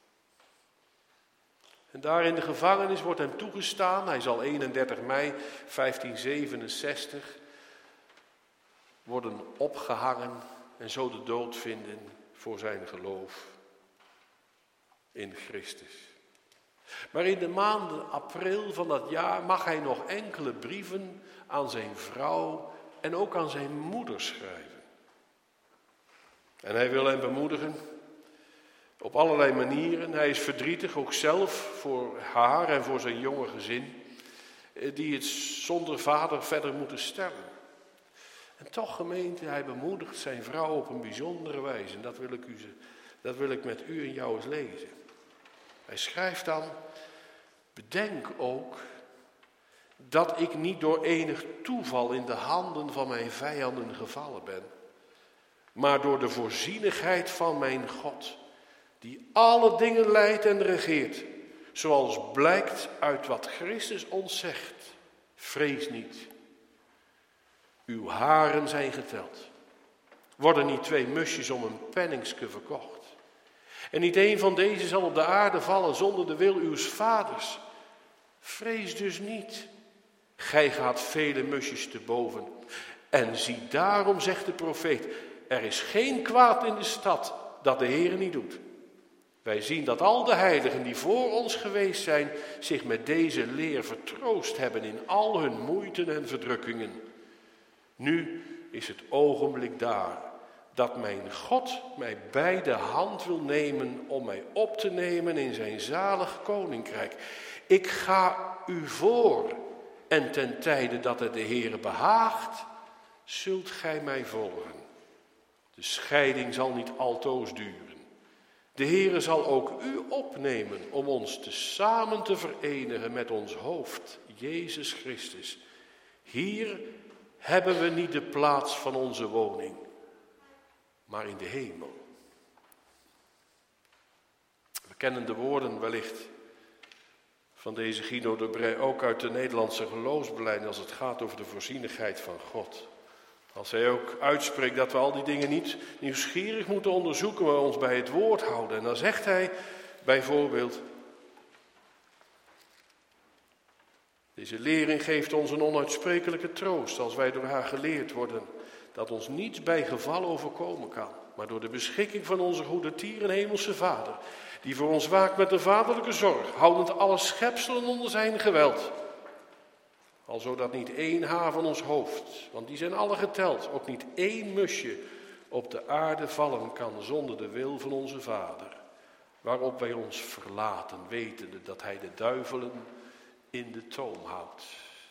Speaker 2: En daar in de gevangenis wordt hem toegestaan, hij zal eenendertig mei vijftienzevenenzestig worden opgehangen en zo de dood vinden voor zijn geloof in Christus. Maar in de maanden april van dat jaar mag hij nog enkele brieven aan zijn vrouw en ook aan zijn moeder schrijven. En hij wil hem bemoedigen op allerlei manieren. Hij is verdrietig, ook zelf, voor haar en voor zijn jonge gezin, die het zonder vader verder moeten stellen. En toch, gemeente, hij bemoedigt zijn vrouw op een bijzondere wijze. En dat wil ik, u, dat wil ik met u en jou eens lezen. Hij schrijft dan: bedenk ook dat ik niet door enig toeval in de handen van mijn vijanden gevallen ben, maar door de voorzienigheid van mijn God, die alle dingen leidt en regeert, zoals blijkt uit wat Christus ons zegt. Vrees niet. Uw haren zijn geteld. Worden niet twee musjes om een penningske verkocht? En niet één van deze zal op de aarde vallen zonder de wil uws vaders. Vrees dus niet. Gij gaat vele musjes te boven. En zie, daarom zegt de profeet, er is geen kwaad in de stad dat de Heer niet doet. Wij zien dat al de heiligen die voor ons geweest zijn, zich met deze leer vertroost hebben in al hun moeiten en verdrukkingen. Nu is het ogenblik daar dat mijn God mij bij de hand wil nemen om mij op te nemen in zijn zalig koninkrijk. Ik ga u voor en ten tijde dat het de Heere behaagt, zult gij mij volgen. De scheiding zal niet altoos duren. De Heere zal ook u opnemen om ons te samen te verenigen met ons hoofd, Jezus Christus. Hier hebben we niet de plaats van onze woning, maar in de hemel. We kennen de woorden wellicht van deze Guido de Brij ook uit de Nederlandse geloofsbelijdenis als het gaat over de voorzienigheid van God. Als hij ook uitspreekt dat we al die dingen niet nieuwsgierig moeten onderzoeken, maar ons bij het woord houden. En dan zegt hij bijvoorbeeld: deze lering geeft ons een onuitsprekelijke troost als wij door haar geleerd worden dat ons niets bij geval overkomen kan, maar door de beschikking van onze goede tier en hemelse Vader, die voor ons waakt met de vaderlijke zorg, houdend alle schepselen onder zijn geweld. Al zodat niet één haar van ons hoofd, want die zijn alle geteld, ook niet één musje op de aarde vallen kan zonder de wil van onze Vader, waarop wij ons verlaten, wetende dat hij de duivelen in de toom houdt.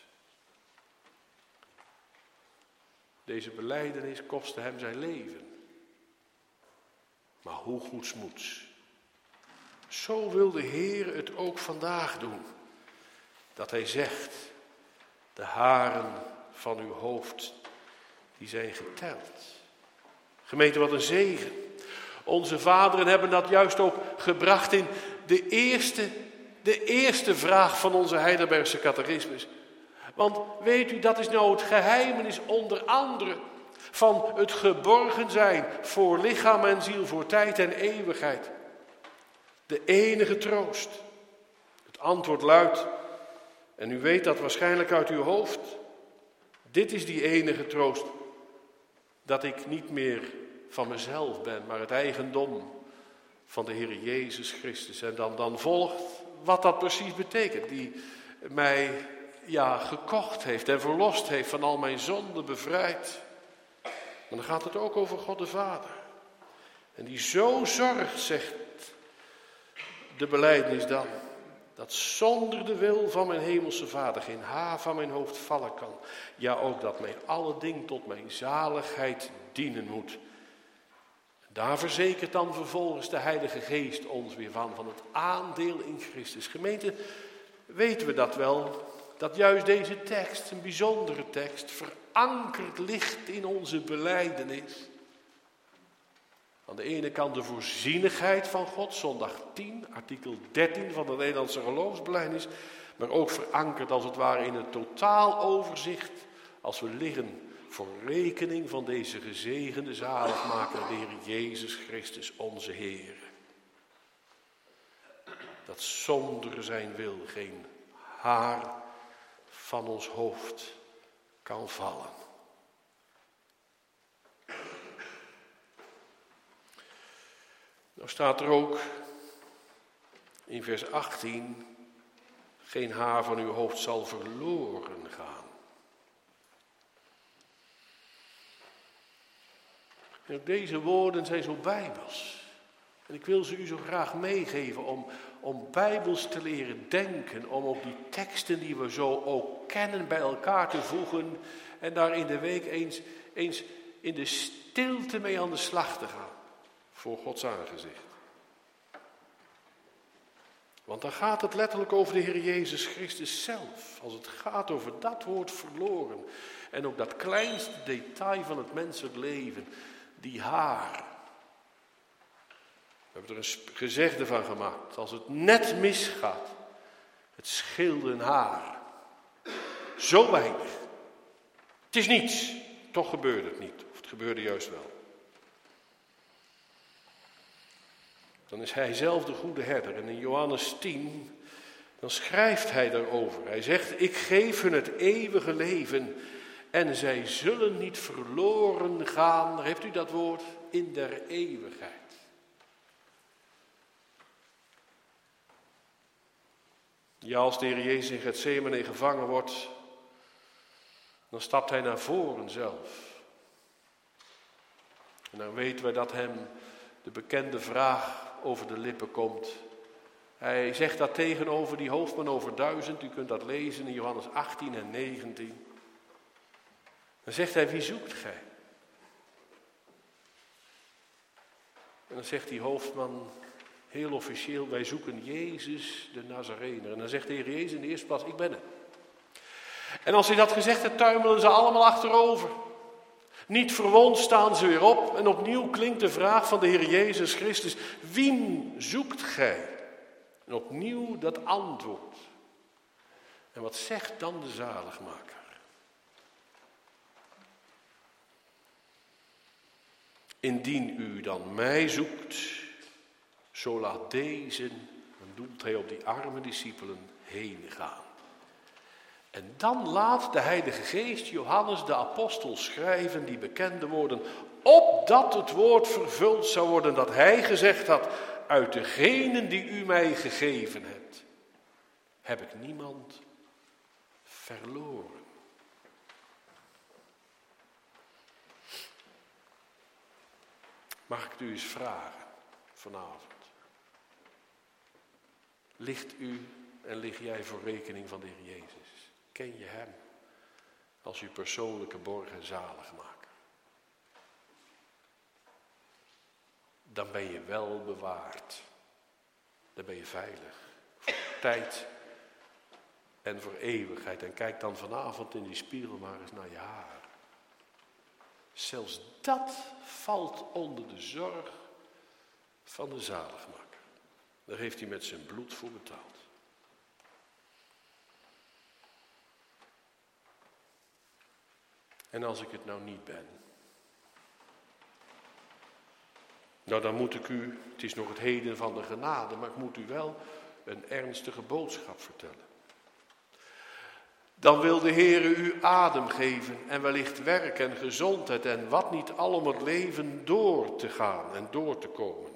Speaker 2: Deze belijdenis kostte hem zijn leven. Maar hoe goedsmoeds. Zo wil de Heer het ook vandaag doen. Dat hij zegt: de haren van uw hoofd, die zijn geteld. Gemeente, wat een zegen. Onze vaderen hebben dat juist ook gebracht in de eerste, de eerste vraag van onze Heidelbergse catechismus. Want weet u, dat is nou het geheimenis onder andere van het geborgen zijn voor lichaam en ziel, voor tijd en eeuwigheid. De enige troost. Het antwoord luidt, en u weet dat waarschijnlijk uit uw hoofd: dit is die enige troost, dat ik niet meer van mezelf ben, maar het eigendom van de Heer Jezus Christus. En dan, dan volgt wat dat precies betekent, die mij ja, gekocht heeft en verlost heeft van al mijn zonden, bevrijd. Maar dan gaat het ook over God de Vader. En die zo zorgt, zegt de belijdenis dan, dat zonder de wil van mijn hemelse Vader geen haar van mijn hoofd vallen kan. Ja, ook dat mij alle dingen tot mijn zaligheid dienen moet. Daar verzekert dan vervolgens de Heilige Geest ons weer van, van het aandeel in Christus. Gemeente, weten we dat wel, dat juist deze tekst, een bijzondere tekst, verankerd ligt in onze belijdenis. Aan de ene kant de voorzienigheid van God, zondag tien, artikel dertien van de Nederlandse geloofsbelijdenis, maar ook verankerd als het ware in het totaaloverzicht als we liggen voor rekening van deze gezegende zaligmaker, de Heer Jezus Christus, onze Heer. Dat zonder zijn wil geen haar van ons hoofd kan vallen. Nou staat er ook in vers achttien, geen haar van uw hoofd zal verloren gaan. En ook deze woorden zijn zo bijbels. En ik wil ze u zo graag meegeven om, om bijbels te leren denken, om ook die teksten die we zo ook kennen bij elkaar te voegen en daar in de week eens, eens in de stilte mee aan de slag te gaan. Voor Gods aangezicht. Want dan gaat het letterlijk over de Heer Jezus Christus zelf. Als het gaat over dat woord verloren. En ook dat kleinste detail van het menselijk leven. Die haar. We hebben er een gezegde van gemaakt. Als het net misgaat. Het scheelt een haar. Zo weinig. Het is niets. Toch gebeurde het niet. Of het gebeurde juist wel. Dan is hij zelf de goede herder. En in Johannes tien, dan schrijft hij daarover. Hij zegt, ik geef hun het eeuwige leven En zij zullen niet verloren gaan, daar heeft u dat woord, in der eeuwigheid. Ja, als de Heer Jezus in Getsemane gevangen wordt, dan stapt hij naar voren zelf. En dan weten we dat hem de bekende vraag over de lippen komt. Hij zegt dat tegenover die hoofdman over duizend, u kunt dat lezen in Johannes achttien en negentien. Dan zegt hij, wie zoekt gij? En dan zegt die hoofdman heel officieel, wij zoeken Jezus de Nazarener. En dan zegt de Heer Jezus in de eerste plaats, ik ben het. En als hij dat gezegd heeft, tuimelen ze allemaal achterover. Niet verwond staan ze weer op en opnieuw klinkt de vraag van de Heer Jezus Christus, wien zoekt gij? En opnieuw dat antwoord. En wat zegt dan de zaligmaker? Indien u dan mij zoekt, zo laat deze, dan doelt hij op die arme discipelen, heen gaan. En dan laat de Heilige Geest Johannes de apostel schrijven die bekende woorden, opdat het woord vervuld zou worden dat hij gezegd had, uit degenen die u mij gegeven hebt, heb ik niemand verloren. Mag ik het u eens vragen vanavond? Ligt u en lig jij voor rekening van de Heer Jezus? Ken je hem als uw persoonlijke borg en zaligmaker? Dan ben je wel bewaard. Dan ben je veilig. Voor tijd en voor eeuwigheid. En kijk dan vanavond in die spiegel maar eens naar je haar. Zelfs dat valt onder de zorg van de zaligmaker. Daar heeft hij met zijn bloed voor betaald. En als ik het nou niet ben, nou dan moet ik u, het is nog het heden van de genade, maar ik moet u wel een ernstige boodschap vertellen. Dan wil de Heere u adem geven en wellicht werk en gezondheid en wat niet al om het leven door te gaan en door te komen.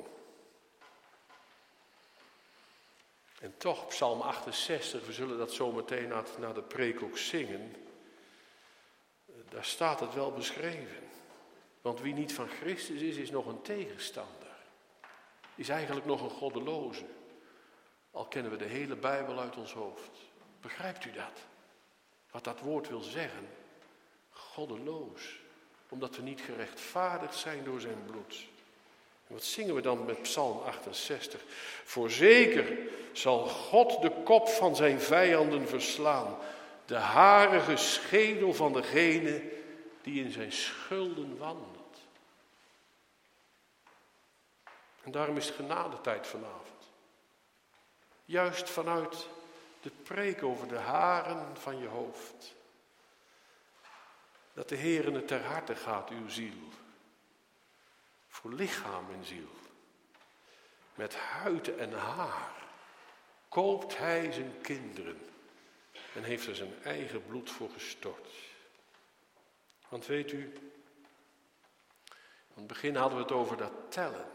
Speaker 2: En toch, Psalm achtenzestig, we zullen dat zo meteen na, na de preek ook zingen. Daar staat het wel beschreven. Want wie niet van Christus is, is nog een tegenstander. Is eigenlijk nog een goddeloze. Al kennen we de hele Bijbel uit ons hoofd. Begrijpt u dat? Wat dat woord wil zeggen? Goddeloos. Omdat we niet gerechtvaardigd zijn door zijn bloed. En wat zingen we dan met Psalm achtenzestig? Voorzeker zal God de kop van zijn vijanden verslaan. De harige schedel van degene die in zijn schulden wandelt. En daarom is het genadetijd vanavond. Juist vanuit de preek over de haren van je hoofd. Dat de Heer het ter harte gaat, uw ziel. Voor lichaam en ziel. Met huid en haar koopt hij zijn kinderen. En heeft er zijn eigen bloed voor gestort. Want weet u, aan het begin hadden we het over dat tellen.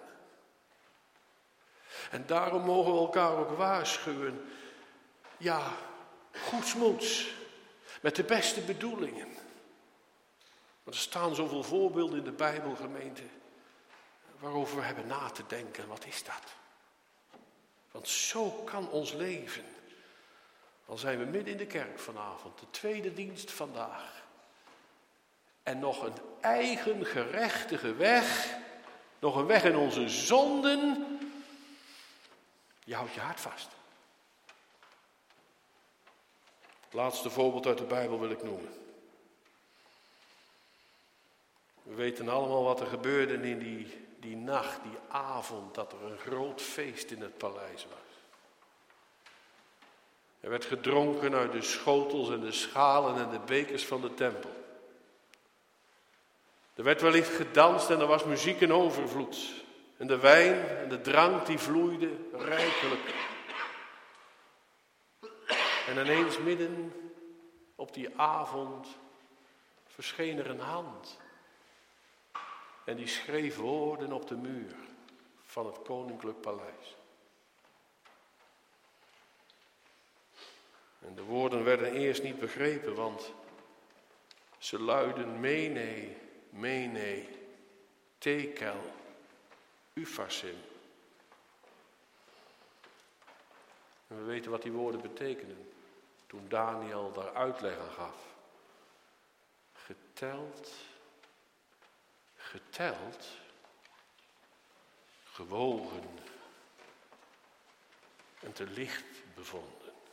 Speaker 2: En daarom mogen we elkaar ook waarschuwen. Ja, goedsmoeds. Met de beste bedoelingen. Want er staan zoveel voorbeelden in de Bijbel, gemeente. Waarover we hebben na te denken. Wat is dat? Want zo kan ons leven. Al zijn we midden in de kerk vanavond, de tweede dienst vandaag. En nog een eigen gerechtige weg, nog een weg in onze zonden. Je houdt je hart vast. Het laatste voorbeeld uit de Bijbel wil ik noemen. We weten allemaal wat er gebeurde in die, die nacht, die avond, dat er een groot feest in het paleis was. Er werd gedronken uit de schotels en de schalen en de bekers van de tempel. Er werd wellicht gedanst en er was muziek in overvloed. En de wijn en de drank die vloeide rijkelijk. En ineens midden op die avond verscheen er een hand. En die schreef woorden op de muur van het koninklijk paleis. En de woorden werden eerst niet begrepen, want ze luiden mene, mene, tekel, upharsin. En we weten wat die woorden betekenen. Toen Daniel daar uitleg aan gaf. Geteld, geteld, gewogen en te licht bevonden.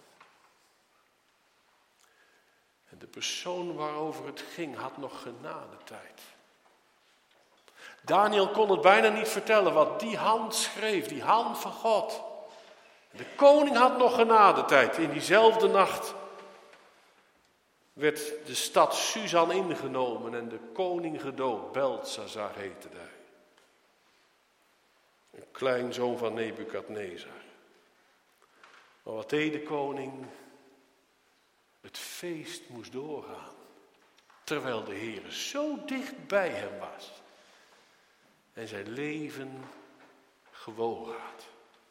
Speaker 2: En de persoon waarover het ging had nog genadetijd. Daniel kon het bijna niet vertellen wat die hand schreef, die hand van God. De koning had nog genadetijd. In diezelfde nacht werd de stad Susan ingenomen en de koning gedood. Beltsazar heette hij. Een kleinzoon van Nebukadnezar. Maar wat deed de koning? Het feest moest doorgaan. Terwijl de Heer zo dicht bij hem was. En zijn leven gewogen had.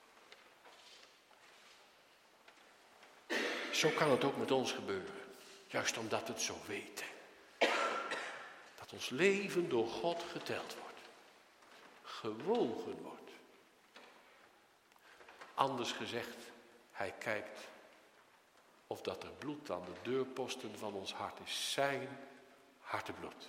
Speaker 2: Zo kan het ook met ons gebeuren. Juist omdat we het zo weten. Dat ons leven door God geteld wordt. Gewogen wordt. Anders gezegd, hij kijkt of dat er bloed aan de deurposten van ons hart is. Zijn hartebloed.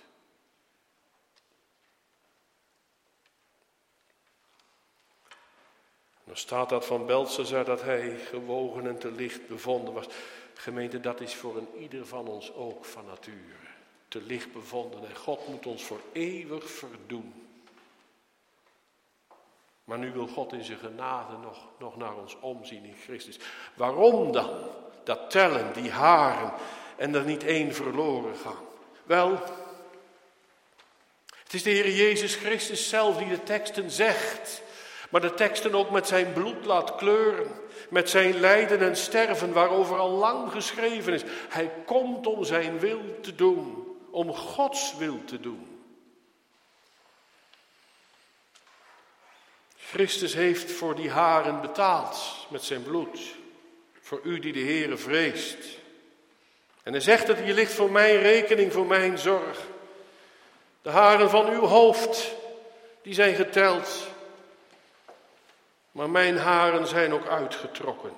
Speaker 2: Dan staat dat van Beltsazar dat hij gewogen en te licht bevonden was. Gemeente, dat is voor een ieder van ons ook van nature. Te licht bevonden en God moet ons voor eeuwig verdoen. Maar nu wil God in zijn genade nog, nog naar ons omzien in Christus. Waarom dan? Dat tellen, die haren en er niet één verloren gaan. Wel, het is de Heer Jezus Christus zelf die de teksten zegt. Maar de teksten ook met zijn bloed laat kleuren. Met zijn lijden en sterven waarover al lang geschreven is. Hij komt om zijn wil te doen. Om Gods wil te doen. Christus heeft voor die haren betaald met zijn bloed. Voor u die de Heere vreest. En hij zegt dat hier ligt voor mijn rekening, voor mijn zorg. De haren van uw hoofd, die zijn geteld. Maar mijn haren zijn ook uitgetrokken.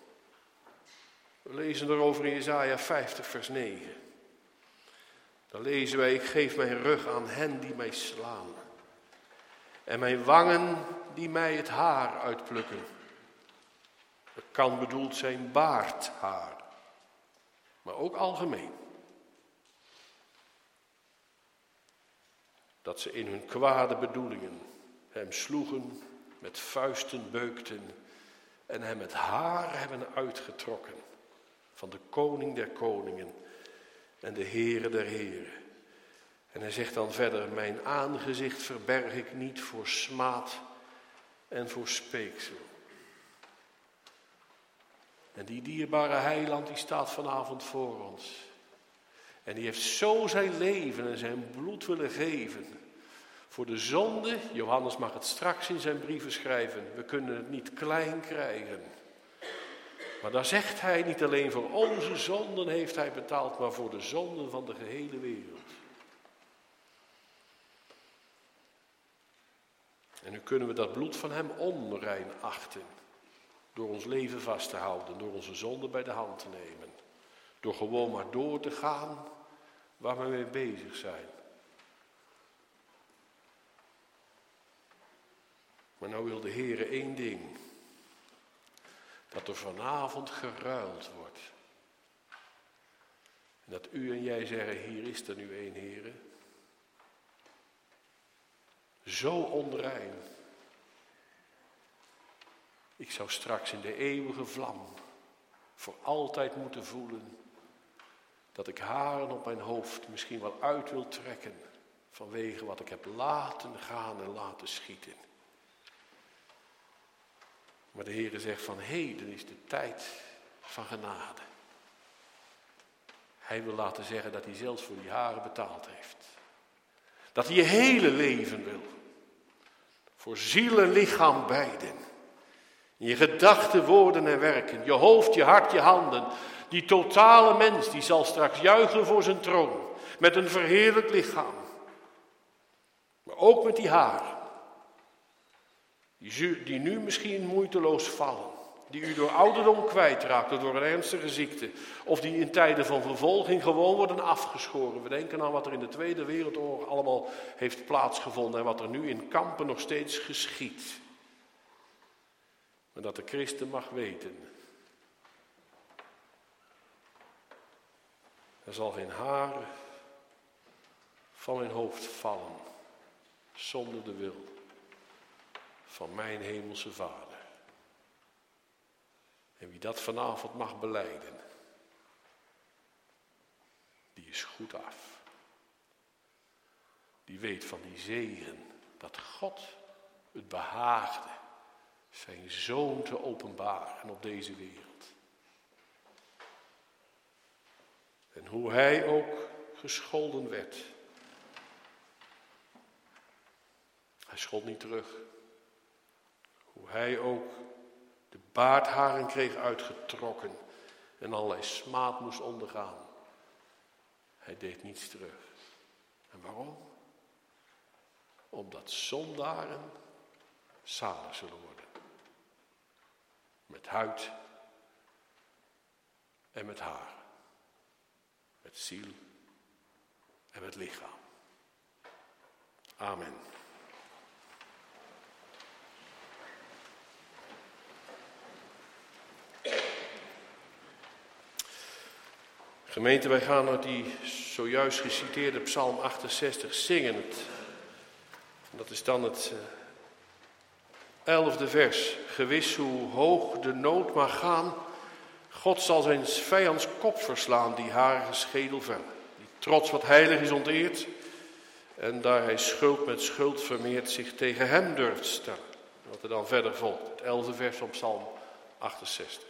Speaker 2: We lezen erover in Jesaja vijftig vers negen. Dan lezen wij, ik geef mijn rug aan hen die mij slaan. En mijn wangen die mij het haar uitplukken. Dat kan bedoeld zijn baardhaar. Maar ook algemeen. Dat ze in hun kwade bedoelingen hem sloegen, met vuisten beukten en hem het haar hebben uitgetrokken van de koning der koningen en de Heere der heren. En hij zegt dan verder, mijn aangezicht verberg ik niet voor smaad en voor speeksel. En die dierbare heiland die staat vanavond voor ons. En die heeft zo zijn leven en zijn bloed willen geven. Voor de zonde, Johannes mag het straks in zijn brieven schrijven. We kunnen het niet klein krijgen. Maar daar zegt hij, niet alleen voor onze zonden heeft hij betaald, maar voor de zonden van de gehele wereld. En nu kunnen we dat bloed van hem onrein achten. Door ons leven vast te houden, door onze zonde bij de hand te nemen. Door gewoon maar door te gaan waar we mee bezig zijn. Maar nou wil de Heere één ding. Dat er vanavond geruild wordt. En dat u en jij zeggen, hier is er nu één, Heere. Zo onrein. Ik zou straks in de eeuwige vlam voor altijd moeten voelen dat ik haren op mijn hoofd misschien wel uit wil trekken vanwege wat ik heb laten gaan en laten schieten. Maar de Heere zegt van heden is de tijd van genade. Hij wil laten zeggen dat hij zelfs voor die haren betaald heeft. Dat hij je hele leven wil. Voor ziel en lichaam beiden. Je gedachten, woorden en werken. Je hoofd, je hart, je handen. Die totale mens, die zal straks juichen voor zijn troon. Met een verheerlijk lichaam. Maar ook met die haren. Die, die nu misschien moeiteloos vallen. Die u door ouderdom kwijtraakt, of door een ernstige ziekte. Of die in tijden van vervolging gewoon worden afgeschoren. We denken aan wat er in de Tweede Wereldoorlog allemaal heeft plaatsgevonden. En wat er nu in kampen nog steeds geschiedt. Maar dat de christen mag weten. Er zal geen haar van mijn hoofd vallen. Zonder de wil van mijn hemelse Vader. En wie dat vanavond mag belijden, die is goed af. Die weet van die zegen dat God het behaagde zijn zoon te openbaren op deze wereld. En hoe hij ook gescholden werd. Hij schold niet terug. Hoe hij ook de baardharen kreeg uitgetrokken en allerlei smaad moest ondergaan. Hij deed niets terug. En waarom? Omdat zondaren zalig zullen worden. Met huid en met haar. Met ziel en met lichaam. Amen. Gemeente, wij gaan uit die zojuist geciteerde Psalm achtenzestig zingen. Het, dat is dan het elfde vers. Gewis hoe hoog de nood mag gaan, God zal zijn vijands kop verslaan, die harige schedel vellen. Die trots wat heilig is onteerd, en daar hij schuld met schuld vermeert, zich tegen hem durft stellen. Wat er dan verder volgt, het elfde vers van Psalm achtenzestig.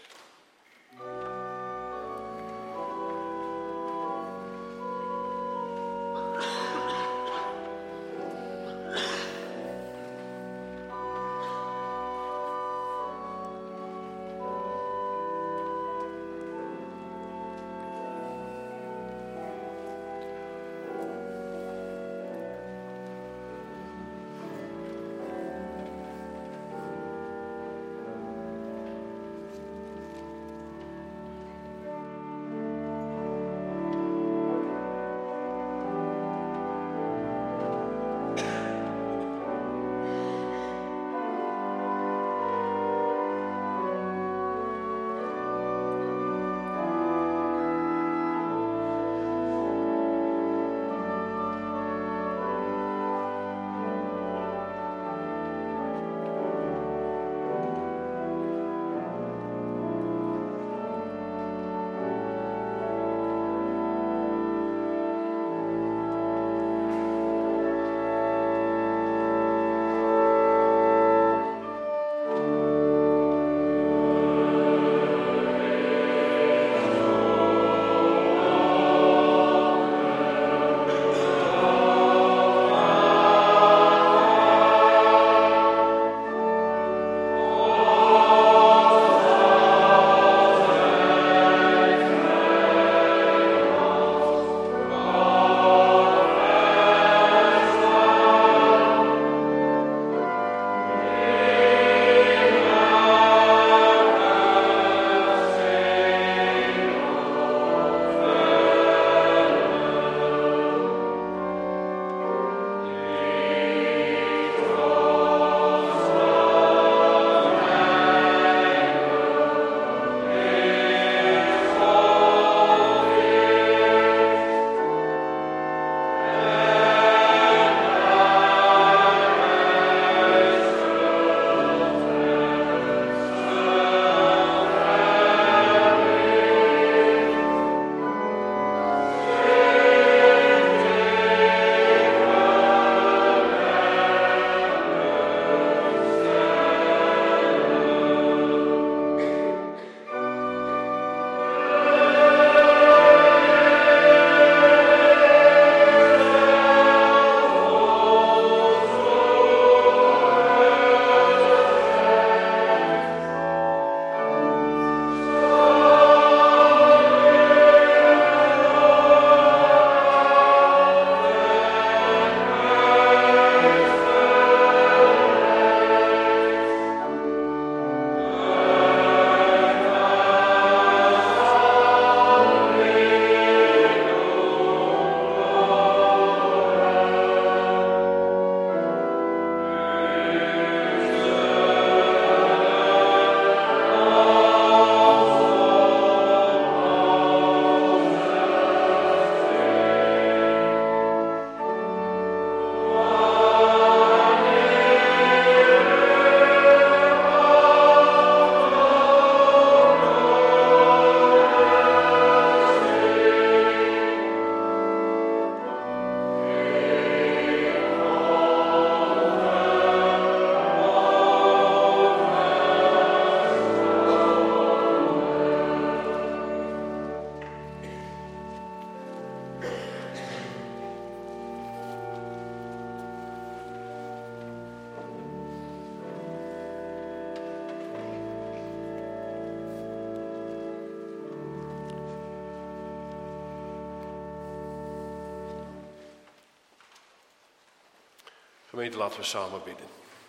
Speaker 2: Gemeente, laten we samen bidden.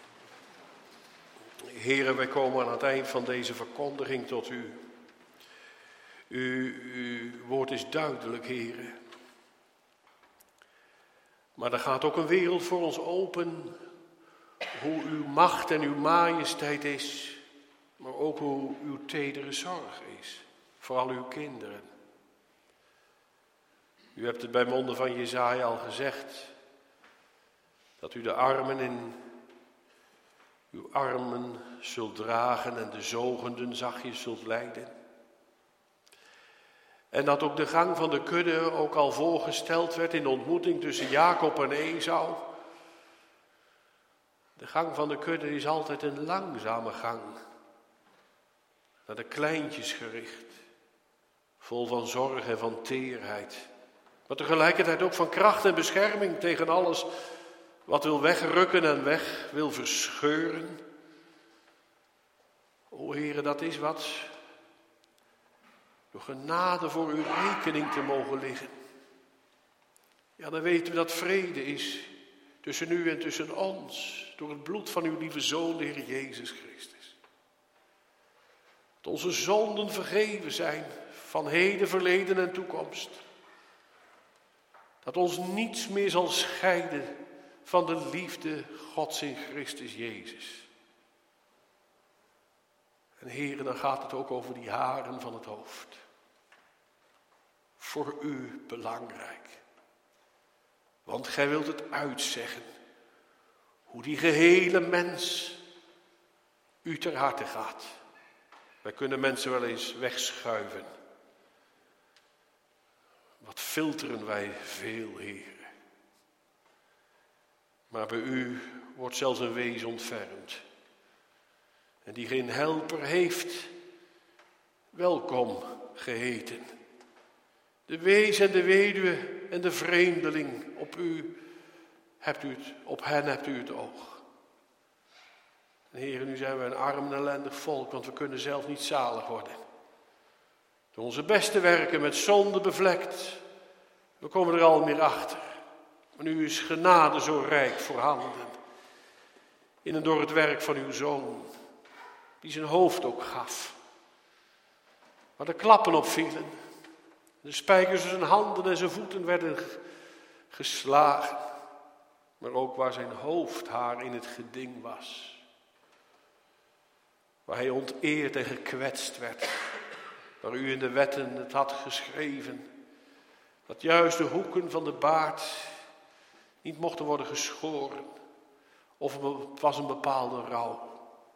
Speaker 2: Heren, wij komen aan het eind van deze verkondiging tot u. U, uw woord is duidelijk, heren. Maar er gaat ook een wereld voor ons open, hoe uw macht en uw majesteit is, maar ook hoe uw tedere zorg is voor al uw kinderen. U hebt het bij monden van Jesaja al gezegd, dat u de armen in uw armen zult dragen en de zogenden zachtjes zult leiden. En dat ook de gang van de kudde ook al voorgesteld werd in de ontmoeting tussen Jacob en Esau. De gang van de kudde is altijd een langzame gang, naar de kleintjes gericht, vol van zorg en van teerheid, maar tegelijkertijd ook van kracht en bescherming tegen alles wat wil wegrukken en weg wil verscheuren. O Heere, dat is wat door genade voor uw rekening te mogen liggen. Ja, dan weten we dat vrede is tussen u en tussen ons, door het bloed van uw lieve Zoon, de Heer Jezus Christus. Dat onze zonden vergeven zijn, van heden, verleden en toekomst. Dat ons niets meer zal scheiden van de liefde Gods in Christus Jezus. En Heere, dan gaat het ook over die haren van het hoofd. Voor u belangrijk. Want gij wilt het uitzeggen, hoe die gehele mens u ter harte gaat. Wij kunnen mensen wel eens wegschuiven. Wat filteren wij veel, Heer. Maar bij u wordt zelfs een wees ontfermd. En die geen helper heeft, welkom geheten. De wees en de weduwe en de vreemdeling, op u hebt u het, op hen hebt u het oog. En Heer, nu zijn we een arm en ellendig volk, want we kunnen zelf niet zalig worden. Door onze beste werken met zonde bevlekt, we komen er al meer achter. Maar nu is genade zo rijk voorhanden. In en door het werk van uw Zoon, die zijn hoofd ook gaf. Waar de klappen op vielen. De spijkers in zijn handen en zijn voeten werden geslagen. Maar ook waar zijn hoofdhaar in het geding was. Waar hij onteerd en gekwetst werd. Waar u in de wetten het had geschreven. Dat juist de hoeken van de baard niet mochten worden geschoren. Of het was een bepaalde rouw.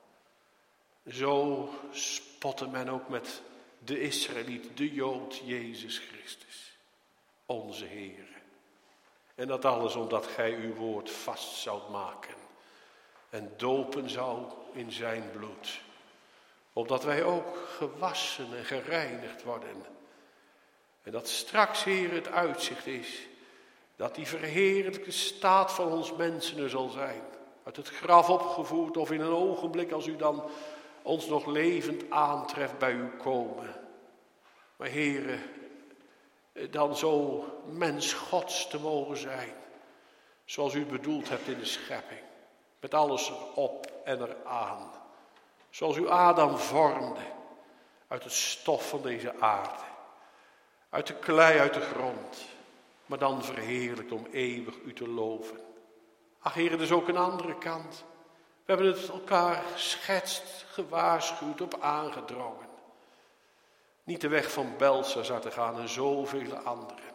Speaker 2: Zo spotte men ook met de Israëliet, de Jood, Jezus Christus, onze Heer. En dat alles omdat gij uw woord vast zoudt maken en dopen zou in zijn bloed. Opdat wij ook gewassen en gereinigd worden. En dat straks, Heer, het uitzicht is dat die verheerlijkte staat van ons mensen er zal zijn. Uit het graf opgevoerd of in een ogenblik als u dan ons nog levend aantreft bij u komen. Maar Heere, dan zo mens Gods te mogen zijn. Zoals u het bedoeld hebt in de schepping. Met alles erop en eraan. Zoals u Adam vormde. Uit het stof van deze aarde. Uit de klei, uit de grond. Maar dan verheerlijkt om eeuwig u te loven. Ach Heere, er is ook een andere kant. We hebben het elkaar geschetst, gewaarschuwd, op aangedrongen. Niet de weg van Belshazzar te gaan en zoveel anderen.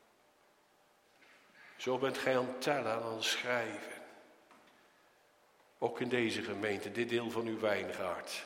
Speaker 2: Zo bent gij aan het tellen en aan het schrijven. Ook in deze gemeente, dit deel van uw wijngaard.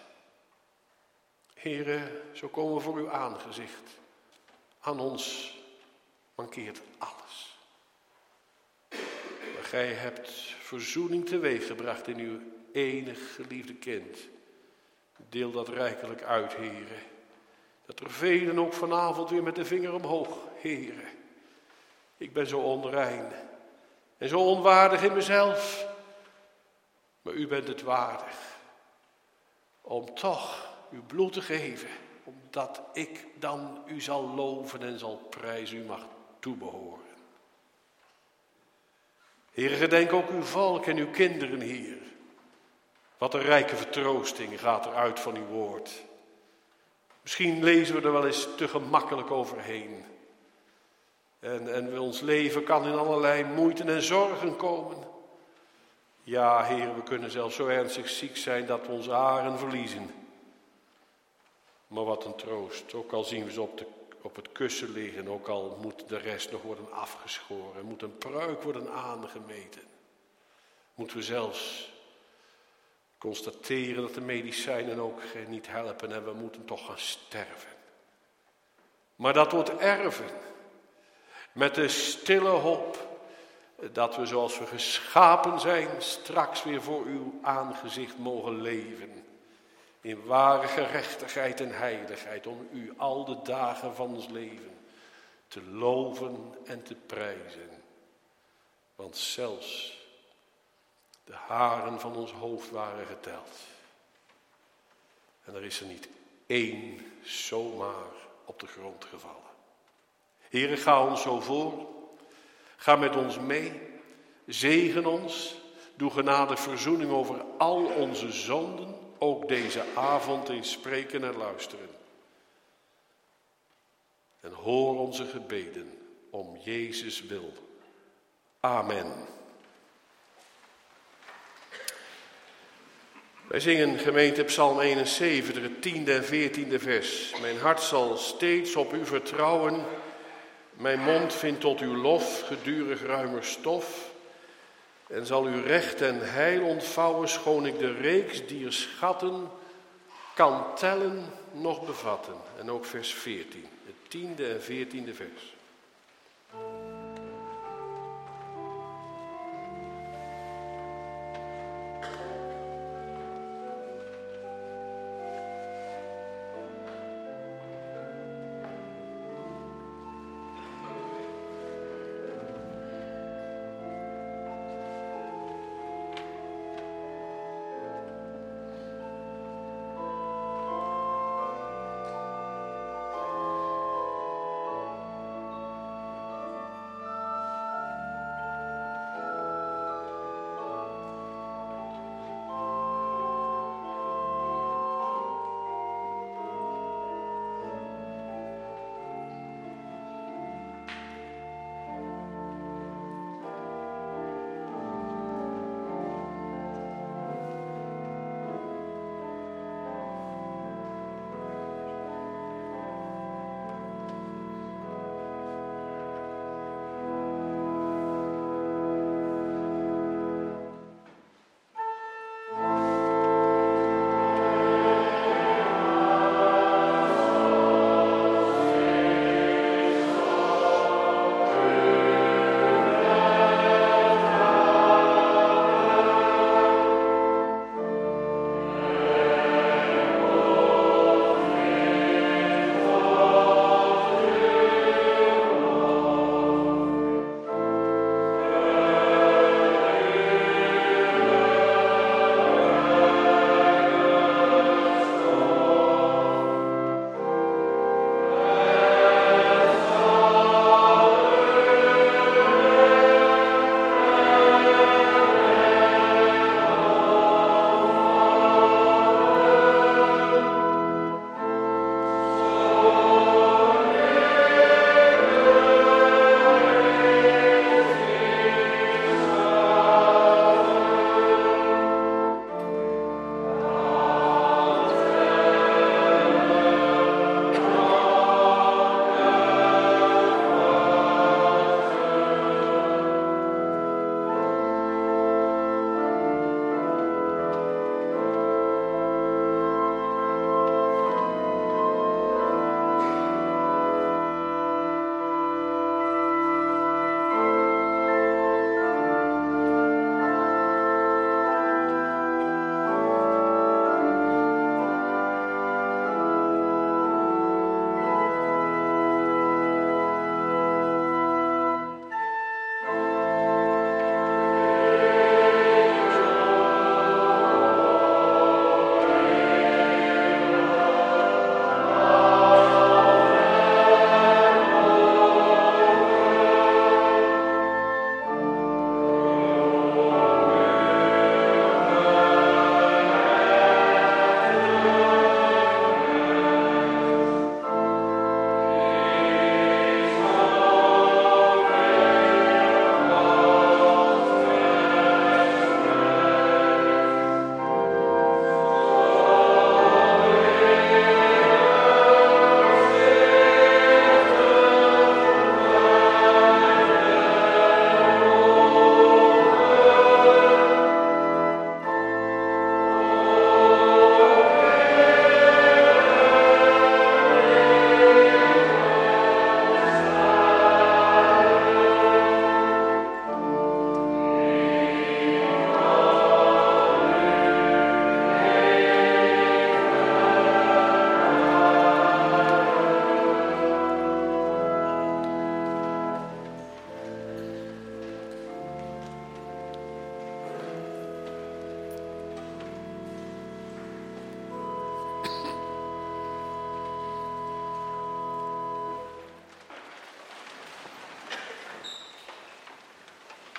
Speaker 2: Here, zo komen we voor uw aangezicht. Aan ons mankeert alles. Maar gij hebt verzoening teweeggebracht in uw enig geliefde kind. Deel dat rijkelijk uit, Heere. Dat er velen ook vanavond weer met de vinger omhoog, Heere. Ik ben zo onrein en zo onwaardig in mezelf. Maar u bent het waardig om toch uw bloed te geven. Omdat ik dan u zal loven en zal prijzen, u mag toebehoren. Heere, gedenk ook uw volk en uw kinderen, Heer. Wat een rijke vertroosting gaat er uit van uw woord. Misschien lezen we er wel eens te gemakkelijk overheen. En, en ons leven kan in allerlei moeite en zorgen komen. Ja, Heer, we kunnen zelfs zo ernstig ziek zijn dat we onze haren verliezen. Maar wat een troost, ook al zien we ze op, de, op het kussen liggen, ook al moet de rest nog worden afgeschoren, moet een pruik worden aangemeten. Moeten we zelfs constateren dat de medicijnen ook niet helpen en we moeten toch gaan sterven. Maar dat wordt erven, met de stille hoop dat we zoals we geschapen zijn straks weer voor uw aangezicht mogen leven. In ware gerechtigheid en heiligheid om u al de dagen van ons leven te loven en te prijzen. Want zelfs de haren van ons hoofd waren geteld. En er is er niet één zomaar op de grond gevallen. Heere, ga ons zo voor. Ga met ons mee. Zegen ons. Doe genadig verzoening over al onze zonden. Ook deze avond in spreken en luisteren. En hoor onze gebeden om Jezus wil. Amen. Wij zingen gemeente Psalm eenenzeventig, het tiende en veertiende vers. Mijn hart zal steeds op u vertrouwen. Mijn mond vindt tot uw lof gedurig ruimer stof. En zal uw recht en heil ontvouwen, schoon ik de reeks dier schatten kan tellen nog bevatten. En ook vers veertien, het tiende en veertiende vers.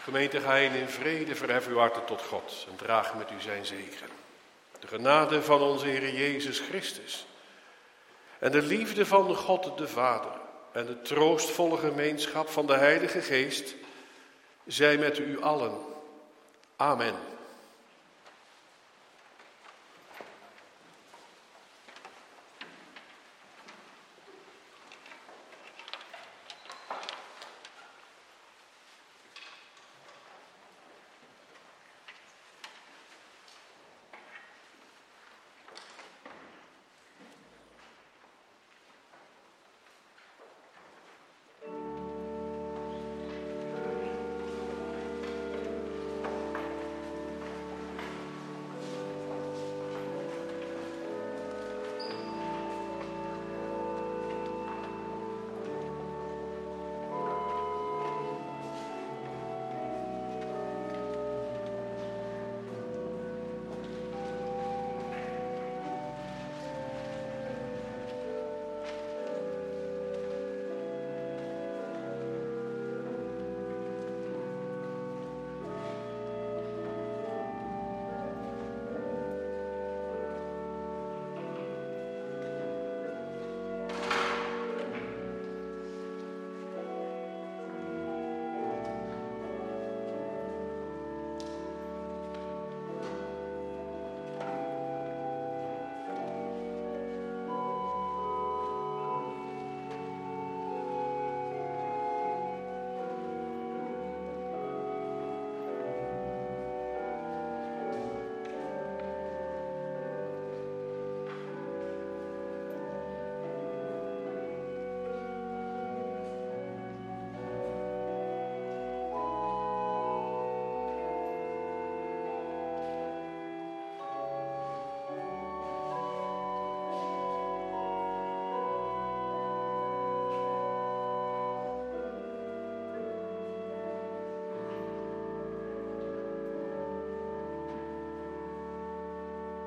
Speaker 2: Gemeente, ga in in vrede, verhef uw harten tot God en draag met u zijn zegen. De genade van onze Heer Jezus Christus en de liefde van God de Vader en de troostvolle gemeenschap van de Heilige Geest zij met u allen. Amen.